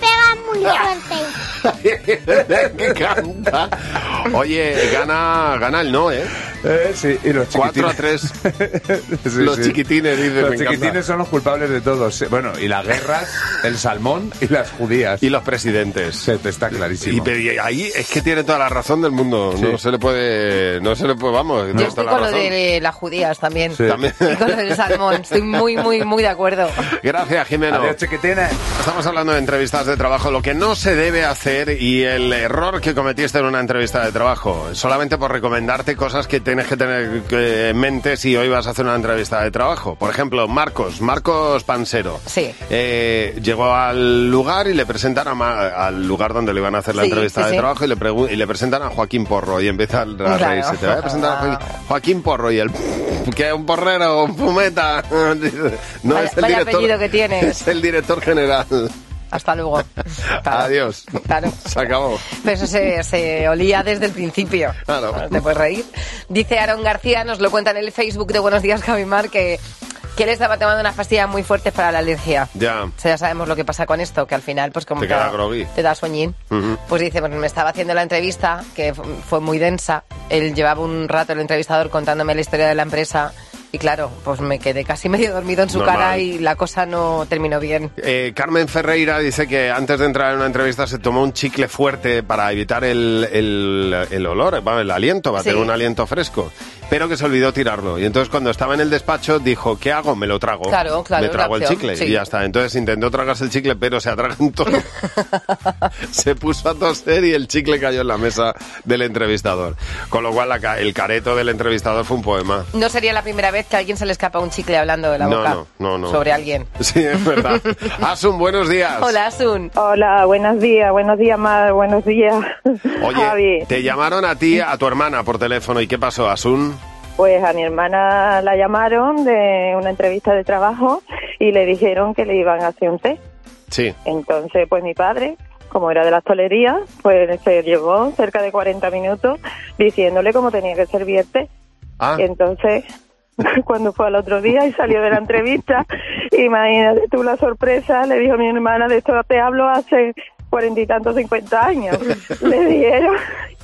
pega muy fuerte. ¿Qué canta? Oye, gana el no, ¿eh? Sí, y los chiquitines. 4-3. Sí, los chiquitines, dice. Los chiquitines son los culpables de todo. Bueno, y las guerras, el salmón y las judías. Y los presidentes. Está clarísimo. Y ahí es que tiene toda la razón del mundo. Sí. No se le puede, vamos. Yo estoy con lo de las judías también. Sí. También. Y con lo del salmón. Estoy muy, muy, muy de acuerdo. Gracias, Jimeno. Adiós, chiquitines. Estamos hablando de entrevistas de trabajo, lo que no se debe hacer y el error que cometiste en una entrevista de trabajo. Solamente por recomendarte cosas que tienes que tener en mente si hoy vas a hacer una entrevista de trabajo. Por ejemplo, Marcos Pansero. Sí. Llegó al lugar y le presentan al lugar donde le iban a hacer la entrevista de trabajo y le presentan a Joaquín Porro y empieza a reírse. Te voy a presentar a Joaquín Porro y el que es un porrero, un fumeta. No, vaya, es el director, apellido que tienes. Es el director general. Hasta luego. Claro. Adiós. Claro. Se acabó. Pero eso se olía desde el principio. Claro. No te puedes reír. Dice Aaron García, nos lo cuenta en el Facebook de Buenos Días, Javi Mar, que él estaba tomando una pastilla muy fuerte para la alergia. Ya. O sea, ya sabemos lo que pasa con esto, que al final, pues como te queda groggy. Te da sueñín. Pues dice, bueno, me estaba haciendo la entrevista, que fue muy densa. Él llevaba un rato, el entrevistador, contándome la historia de la empresa. Y claro, pues me quedé casi medio dormido en su cara y la cosa no terminó bien. Carmen Ferreira dice que antes de entrar en una entrevista se tomó un chicle fuerte para evitar el olor, el aliento, va a tener un aliento fresco, pero que se olvidó tirarlo. Y entonces cuando estaba en el despacho dijo, ¿qué hago? Me lo trago. Claro, me trago el chicle y ya está. Entonces intentó tragarse el chicle, pero se atragantó. Se puso a toser y el chicle cayó en la mesa del entrevistador. Con lo cual el careto del entrevistador fue un poema. No sería la primera vez que a alguien se le escapa un chicle hablando de la boca sobre alguien. Sí, es verdad. Asun, buenos días. Hola, Asun. Hola, buenos días, Mar, buenos días. Oye, Javi. Te llamaron a ti, a tu hermana por teléfono. ¿Y qué pasó, Asun? Pues a mi hermana la llamaron de una entrevista de trabajo y le dijeron que le iban a hacer un test. Sí. Entonces, pues mi padre, como era de la hostelería, pues se llevó cerca de 40 minutos diciéndole cómo tenía que servir el test. Y entonces, cuando fue al otro día y salió de la entrevista, imagínate tú la sorpresa, le dijo a mi hermana, de esto te hablo hace 40 y tantos, 50 años. Le dijeron,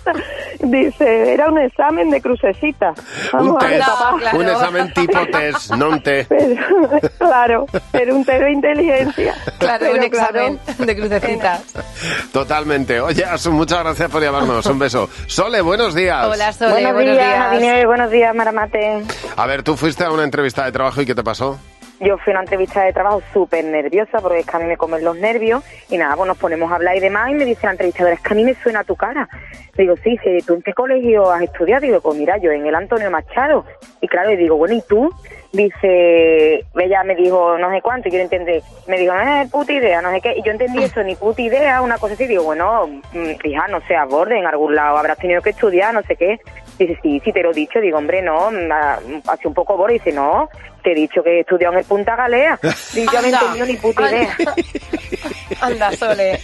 dice, era un examen de crucecita. Un test, claro. Un examen tipo test, no un test. Claro, era un test de inteligencia. Claro, un examen de crucecitas. Totalmente. Oye, Asun, muchas gracias por llamarnos. Un beso. Sole, buenos días. Hola, Sole, buenos días. Javier, buenos días, Maramate. A ver, tú fuiste a una entrevista de trabajo y ¿qué te pasó? Yo fui a una entrevista de trabajo súper nerviosa porque es que a mí me comen los nervios y nada, pues nos ponemos a hablar y demás y me dice la entrevistadora, es que a mí me suena tu cara. Digo, sí, ¿tú en qué colegio has estudiado? Digo, pues mira, yo en el Antonio Machado. Y claro, y digo, bueno, ¿y tú? Dice, ella me dijo no sé cuánto y yo entendí, me dijo, puta idea, no sé qué, y yo entendí eso, ni puta idea, una cosa así, digo, bueno, hija, no sé, a borde, en algún lado habrás tenido que estudiar, no sé qué. Dice, sí, te lo he dicho, digo, hombre, no, hace un poco borde, dice, no, te he dicho que he estudiado en el Punta Galea, y yo no he entendido ni puta idea. Anda, Sole.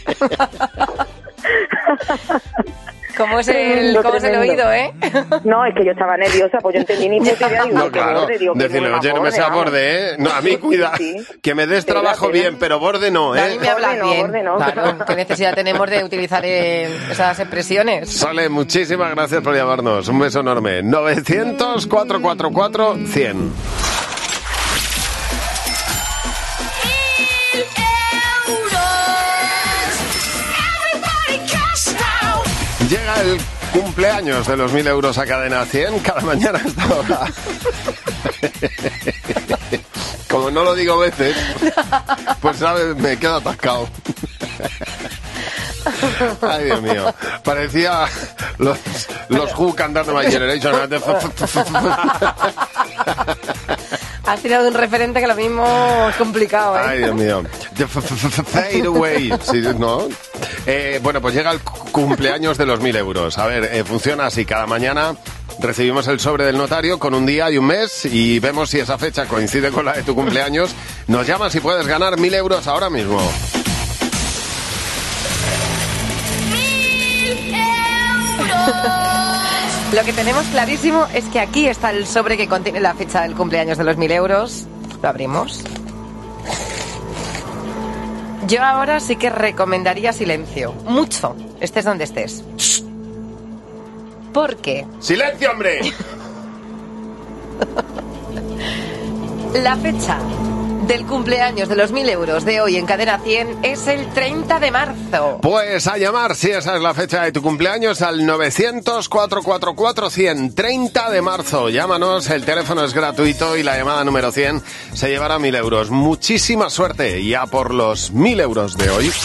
¿Cómo es el oído, No, es que yo estaba nerviosa, pues yo entendí ni puta idea. Digo, no, claro, borde, digo, decirle, oye, no me sea borde, No, a mí cuida, que me des trabajo bien, pero borde no, A mí me hablas bien, borde no. Claro, ¿qué necesidad tenemos de utilizar esas expresiones? Sole, muchísimas gracias por llamarnos, un beso enorme. 900-444-100. Llega el cumpleaños de los 1.000 euros a Cadena 100 cada mañana a esta hora. Como no lo digo veces, pues sabes, me quedo atascado. Ay, Dios mío. Parecía los Who cantando My Generation. Has tirado de un referente que lo mismo es complicado, Ay, Dios mío. Fade away. Sí, ¿no? Bueno, pues llega el cumpleaños de los 1.000 euros. A ver, funciona así. Cada mañana recibimos el sobre del notario con un día y un mes y vemos si esa fecha coincide con la de tu cumpleaños. Nos llamas y puedes ganar 1.000 euros ahora mismo. Lo que tenemos clarísimo es que aquí está el sobre que contiene la fecha del cumpleaños de los 1.000 euros. Lo abrimos. Yo ahora sí que recomendaría silencio. Mucho. Estés donde estés. ¿Por qué? ¡Silencio, hombre! La fecha del cumpleaños de los 1.000 euros de hoy en Cadena 100 es el 30 de marzo. Pues a llamar, si esa es la fecha de tu cumpleaños, al 900-444-100. 30 de marzo. Llámanos, el teléfono es gratuito y la llamada número 100 se llevará 1.000 euros. Muchísima suerte ya por los 1.000 euros de hoy.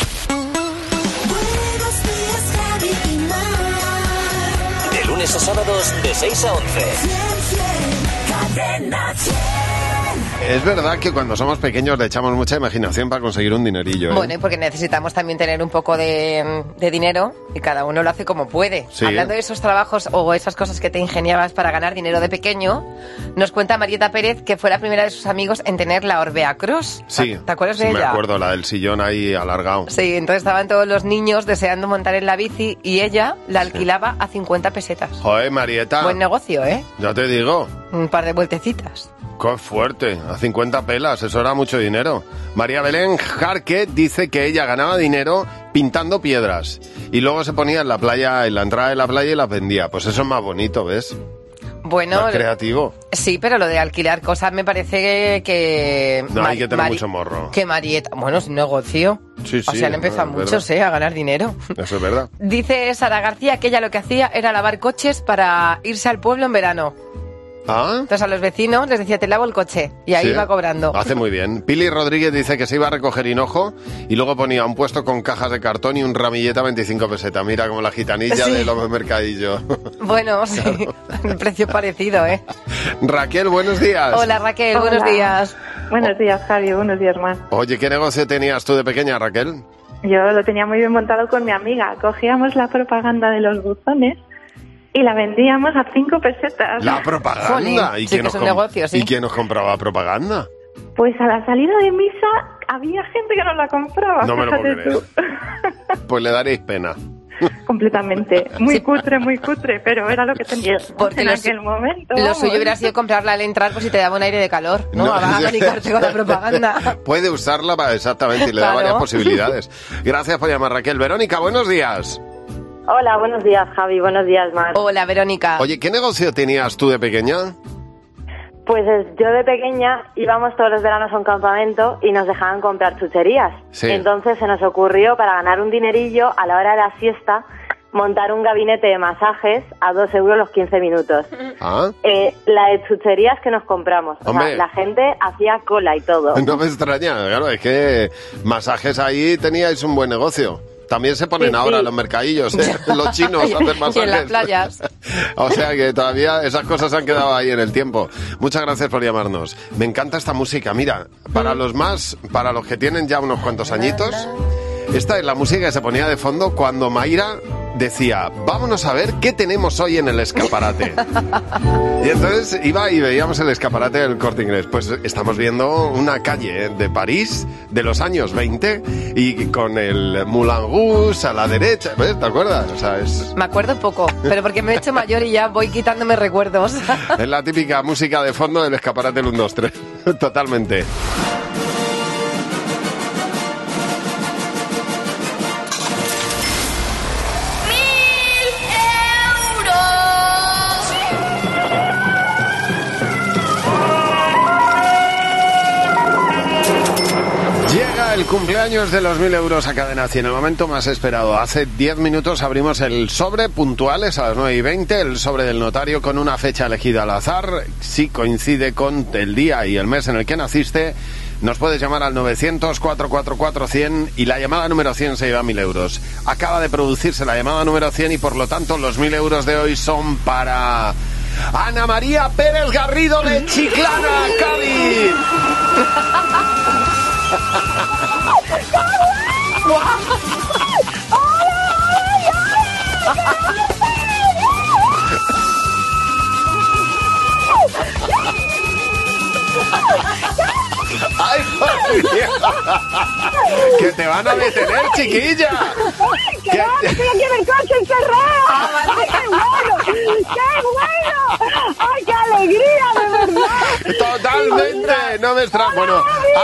De lunes a sábados de 6 a 11. Cadena 100. Es verdad que cuando somos pequeños le echamos mucha imaginación para conseguir un dinerillo, ¿eh? Bueno, y porque necesitamos también tener un poco de dinero y cada uno lo hace como puede. Sí. Hablando de esos trabajos o esas cosas que te ingeniabas para ganar dinero de pequeño, nos cuenta Marieta Pérez que fue la primera de sus amigos en tener la Orbea Cross. Sí. ¿Te acuerdas de ella? Me acuerdo, la del sillón ahí alargado. Sí, entonces estaban todos los niños deseando montar en la bici y ella la alquilaba a 50 pesetas. Joder, Marieta. Buen negocio, ¿eh? Ya te digo. Un par de vueltecitas. ¡Qué fuerte! A 50 pelas, eso era mucho dinero. María Belén Jarque dice que ella ganaba dinero pintando piedras y luego se ponía en la playa, en la entrada de la playa y las vendía. Pues eso es más bonito, ¿ves? Bueno, más creativo. Sí, pero lo de alquilar cosas me parece que... No, hay que tener mucho morro. Que Marieta... Bueno, es un negocio. Sí, o sea, han empezado muchos, a ganar dinero. Eso es verdad. Dice Sara García que ella lo que hacía era lavar coches para irse al pueblo en verano. ¿Ah? Entonces a los vecinos les decía, te lavo el coche, y ahí iba cobrando. Hace muy bien. Pili Rodríguez dice que se iba a recoger hinojo y luego ponía un puesto con cajas de cartón y un ramillete a 25 pesetas. Mira, como la gitanilla de los mercadillos. Bueno, sí, el precio parecido, ¿eh? Raquel, buenos días. Hola, Raquel, Hola. buenos días. Buenos días, Javi, buenos días, Mar. Oye, ¿qué negocio tenías tú de pequeña, Raquel? Yo lo tenía muy bien montado con mi amiga. Cogíamos la propaganda de los buzones y la vendíamos a 5 pesetas. La propaganda. ¿Y quién ¿Y quién nos compraba propaganda? Pues a la salida de misa había gente que nos la compraba. No me lo puedo fíjate creer. tú. Pues le daréis pena. Completamente. Muy cutre, pero era lo que teníamos en aquel momento. Lo suyo hubiera sido comprarla al entrar por si te daba un aire de calor, ¿no? No, Vas a abanicarte con la propaganda. Puede usarla para exactamente y le da varias posibilidades. Gracias por llamar, Raquel. Verónica, buenos días. Hola, buenos días, Javi. Buenos días, Mar. Hola, Verónica. Oye, ¿qué negocio tenías tú de pequeña? Pues yo de pequeña íbamos todos los veranos a un campamento y nos dejaban comprar chucherías. Sí. Entonces se nos ocurrió, para ganar un dinerillo, a la hora de la siesta, montar un gabinete de masajes a 2 euros los 15 minutos. ¿Ah? La de chucherías que nos compramos. O Hombre. sea, la gente hacía cola y todo. No me extraña, claro, es que masajes ahí teníais un buen negocio. También se ponen ahora en los mercadillos, ¿eh? Los chinos a hacer masajes. Y en las playas. O sea que todavía esas cosas han quedado ahí en el tiempo. Muchas gracias por llamarnos. Me encanta esta música. Mira, para los que tienen ya unos cuantos añitos, esta es la música que se ponía de fondo cuando Mayra decía, vámonos a ver qué tenemos hoy en el escaparate. Y entonces iba y veíamos el escaparate del Corte Inglés. Pues estamos viendo una calle de París de los años 20 y con el Moulin Rouge a la derecha. ¿Ves? ¿Te acuerdas? O sea, Me acuerdo poco, pero porque me he hecho mayor y ya voy quitándome recuerdos. Es la típica música de fondo del escaparate del 1, 2, 3. Totalmente. El cumpleaños de los 1.000 euros a Cadena 100, el momento más esperado. Hace 10 minutos abrimos el sobre, puntuales a las 9:20, el sobre del notario con una fecha elegida al azar. Si coincide con el día y el mes en el que naciste, nos puedes llamar al 900-444-100 y la llamada número 100 se lleva 1.000 euros. Acaba de producirse la llamada número 100 y por lo tanto los 1.000 euros de hoy son para Ana María Pérez Garrido de Chiclana, Cádiz. ¡Ay, madre mía! ¡Que te van a detener, chiquilla! ¡Que no! ¡Que estoy aquí en el coche encerrado! ¡Ay, qué bueno! ¡Qué bueno! ¡Ay, qué alegría, de verdad! ¡Totalmente! No me extraña. Bueno,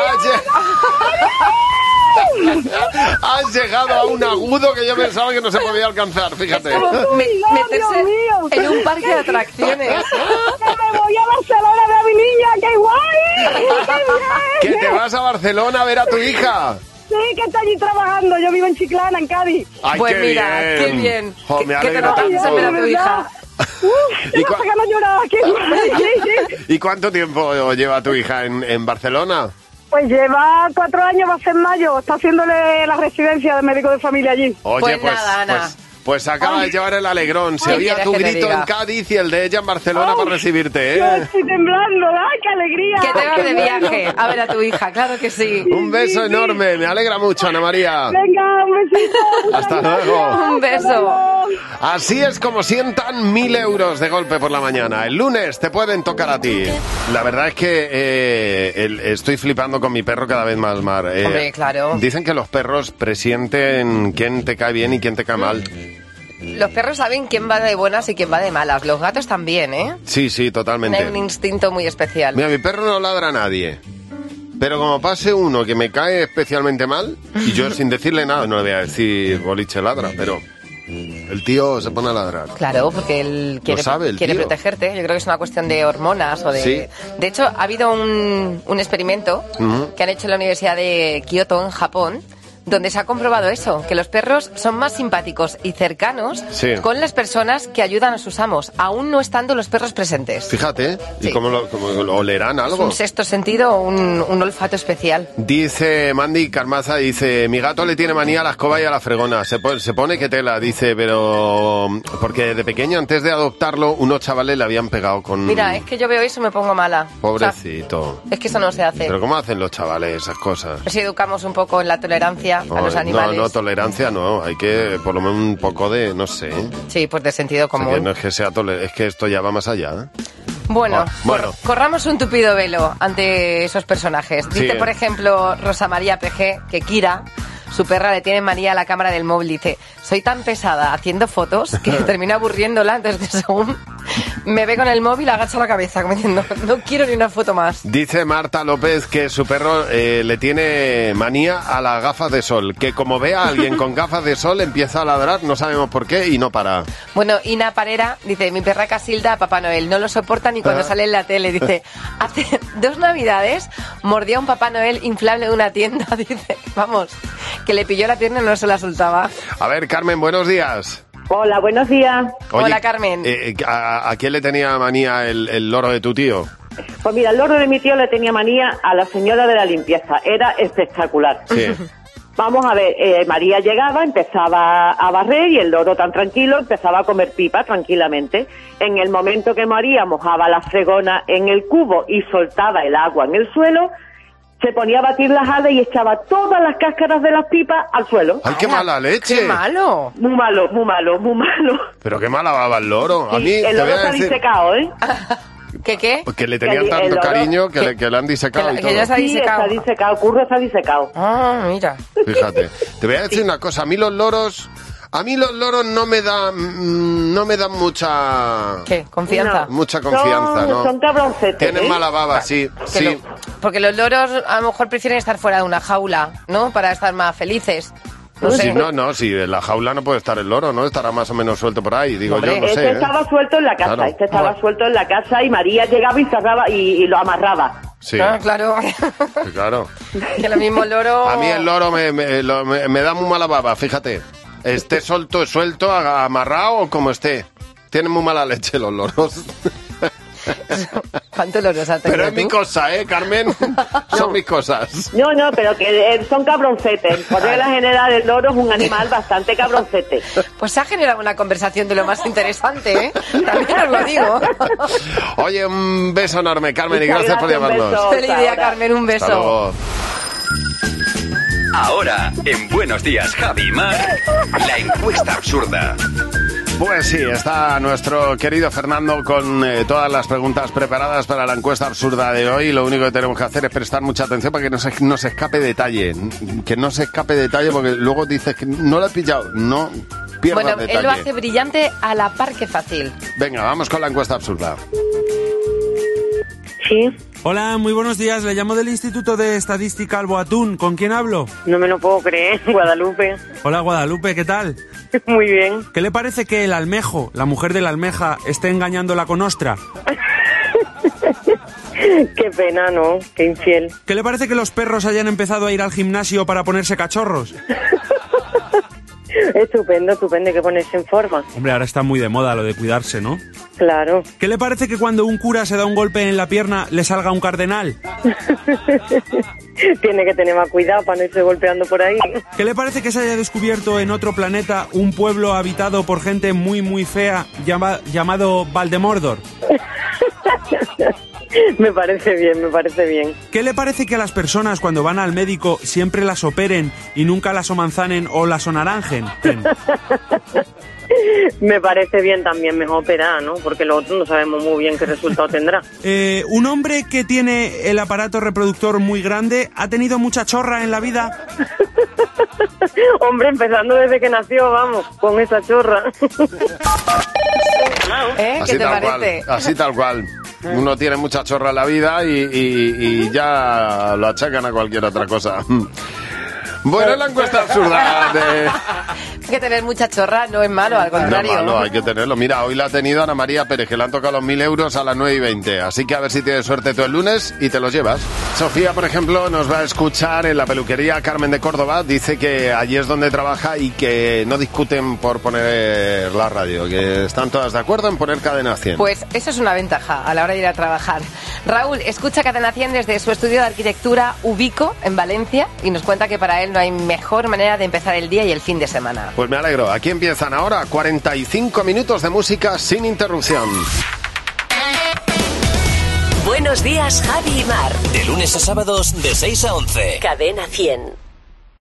has llegado a un agudo que yo pensaba que no se podía alcanzar, fíjate. Meterse en un parque de atracciones. ¡Que me voy a Barcelona a ver a mi niña! ¡Qué guay! ¡Qué bien! ¡Que te vas a Barcelona a ver a tu hija! Sí, que está allí trabajando. Yo vivo en Chiclana, en Cádiz. ¡Ay, pues qué mira, bien! qué bien. Jo, me ¿Qué te alegro lo tanto. ver a tu hija? ¿Y, No lloraba, qué guay. ¿Y cuánto tiempo lleva tu hija en Barcelona? Pues lleva 4 años, va a ser mayo. Está haciéndole la residencia de médico de familia allí. Oye, pues nada, Ana. Pues acaba de llevar el alegrón. Se oía tu grito en Cádiz y el de ella en Barcelona para recibirte, ¿eh? Yo estoy temblando, ¡ay, qué alegría! Que te vas de viaje a ver a tu hija, claro que sí. Un beso enorme, me alegra mucho, Ana María. Venga, un besito. Hasta luego. Un beso. Así es como sientan 1.000 euros de golpe por la mañana. El lunes te pueden tocar a ti. La verdad es que estoy flipando con mi perro cada vez más, Mar. Hombre, claro. Dicen que los perros presienten quién te cae bien y quién te cae mal. Los perros saben quién va de buenas y quién va de malas. Los gatos también, ¿eh? Sí, totalmente. Tienen un instinto muy especial. Mira, mi perro no ladra a nadie. Pero como pase uno que me cae especialmente mal, y yo sin decirle nada, no le voy a decir boliche ladra, pero el tío se pone a ladrar. Claro, porque él quiere protegerte. Yo creo que es una cuestión de hormonas o de... Sí. De hecho, ha habido un experimento que han hecho en la Universidad de Kioto, en Japón, donde se ha comprobado eso, que los perros son más simpáticos y cercanos con las personas que ayudan a sus amos, aún no estando los perros presentes. Fíjate, ¿y cómo lo olerán algo? Es un sexto sentido, un olfato especial. Dice Mandy Carmaza, dice, mi gato le tiene manía a la escoba y a la fregona, se pone que tela, dice, pero... Porque de pequeño, antes de adoptarlo, unos chavales le habían pegado con... Mira, es que yo veo eso y me pongo mala. Pobrecito. O sea, es que eso no se hace. ¿Pero cómo hacen los chavales esas cosas? Si educamos un poco en la tolerancia a los animales. No, tolerancia no, hay que por lo menos un poco de, no sé. Sí, pues de sentido común. O sea, que no es que sea es que esto ya va más allá. Bueno, corramos un tupido velo ante esos personajes. Dice, por ejemplo, Rosa María PG, que Kira, su perra, le tiene manía a la cámara del móvil. Dice, soy tan pesada haciendo fotos que termino aburriéndola antes de según me ve con el móvil, agacha la cabeza, como diciendo, no quiero ni una foto más. Dice Marta López que su perro le tiene manía a las gafas de sol, que como ve a alguien con gafas de sol empieza a ladrar, no sabemos por qué y no para. Bueno, Ina Parera dice, mi perra Casilda a Papá Noel no lo soporta ni cuando sale en la tele. Dice, hace 2 navidades mordió a un Papá Noel inflable de una tienda. Dice, vamos, que le pilló la pierna y no se la soltaba. A ver, Carmen, buenos días. Hola, buenos días. Oye, hola, Carmen. ¿A quién le tenía manía el loro de tu tío? Pues mira, el loro de mi tío le tenía manía a la señora de la limpieza. Era espectacular. Sí. Vamos a ver, María llegaba, empezaba a barrer y el loro tan tranquilo empezaba a comer pipa tranquilamente. En el momento que María mojaba la fregona en el cubo y soltaba el agua en el suelo, se ponía a batir las alas y echaba todas las cáscaras de las pipas al suelo. ¡Ay, qué mala leche! ¡Qué malo! Muy malo, muy malo, muy malo. Pero qué mala baba el loro. Sí, a mí, el loro está disecado, ¿eh? ¿Qué? Que le tenían tanto cariño que le han disecado y todo. Que ya está disecado. Sí, está disecado, Curro está disecado. Ah, mira. Fíjate. Te voy a decir una cosa, a mí los loros no me dan mucha... ¿Qué? ¿Confianza? No. Mucha confianza, ¿no? Son cabroncetes. Tienen mala baba, sí. Porque los loros a lo mejor prefieren estar fuera de una jaula, ¿no? Para estar más felices. No sé. Sí, en la jaula no puede estar el loro, ¿no? Estará más o menos suelto por ahí, digo. Hombre, yo, no sé. Este estaba suelto en la casa, Claro. suelto en la casa y María llegaba y cerraba y lo amarraba. Sí. Claro. Sí, claro. Que lo mismo loro... A mí el loro me da muy mala baba, fíjate. Esté suelto, amarrado o como esté. Tienen muy mala leche los loros. ¿Cuántos loros has tenido Pero es tú? mi cosa, Carmen. Son mis cosas. No, pero que son cabroncetes. Por regla general, el loro es un animal bastante cabroncete. Pues se ha generado una conversación de lo más interesante, ¿eh? También os lo digo. Oye, un beso enorme, Carmen, y Muchas gracias por gracias, llamarnos. un beso. Feliz día, Carmen, un beso. Hasta luego. Ahora, en Buenos Días, Javi y Mar, la encuesta absurda. Pues sí, está nuestro querido Fernando con todas las preguntas preparadas para la encuesta absurda de hoy. Lo único que tenemos que hacer es prestar mucha atención para que no se escape detalle. Que no se escape detalle porque luego dices que no lo he pillado. No pierdas detalle. Él lo hace brillante a la par que fácil. Venga, vamos con la encuesta absurda. Sí. Hola, muy buenos días. Le llamo del Instituto de Estadística Alboatún. ¿Con quién hablo? No me lo puedo creer, Guadalupe. Hola, Guadalupe, ¿qué tal? Muy bien. ¿Qué le parece que el almejo, la mujer de la almeja, esté engañándola con ostra? Qué pena, ¿no? Qué infiel. ¿Qué le parece que los perros hayan empezado a ir al gimnasio para ponerse cachorros? Estupendo, hay que ponerse en forma. Hombre, ahora está muy de moda lo de cuidarse, ¿no? Claro. ¿Qué le parece que cuando un cura se da un golpe en la pierna le salga un cardenal? Tiene que tener más cuidado para no irse golpeando por ahí. ¿Qué le parece que se haya descubierto en otro planeta un pueblo habitado por gente muy muy fea llamado Valdemordor? Me parece bien, me parece bien. ¿Qué le parece que a las personas cuando van al médico siempre las operen y nunca las omanzanen o las onaranjen? Me parece bien también, mejor operar, ¿no? Porque lo otro no sabemos muy bien qué resultado tendrá. ¿Un hombre que tiene el aparato reproductor muy grande ha tenido mucha chorra en la vida? Hombre, empezando desde que nació, vamos, con esa chorra. ¿Qué te parece? Así tal cual. Uno tiene mucha chorra en la vida y ya lo achacan a cualquier otra cosa. Bueno, la encuesta absurda de... Que tener mucha chorra no es malo, al contrario. No es malo, hay que tenerlo. Mira, hoy la ha tenido Ana María Pérez, que le han tocado los 1.000 euros a las 9:20. Así que a ver si tienes suerte tú el lunes y te los llevas. Sofía, por ejemplo, nos va a escuchar en la peluquería Carmen de Córdoba. Dice que allí es donde trabaja y que no discuten por poner la radio, que están todas de acuerdo en poner Cadena 100. Pues eso es una ventaja a la hora de ir a trabajar. Raúl escucha Cadena 100 desde su estudio de arquitectura Ubico, en Valencia, y nos cuenta que para él no hay mejor manera de empezar el día y el fin de semana. Pues me alegro. Aquí empiezan ahora 45 minutos de música sin interrupción. Buenos días, Javi y Mar. De lunes a sábados de 6 a 11. Cadena 100.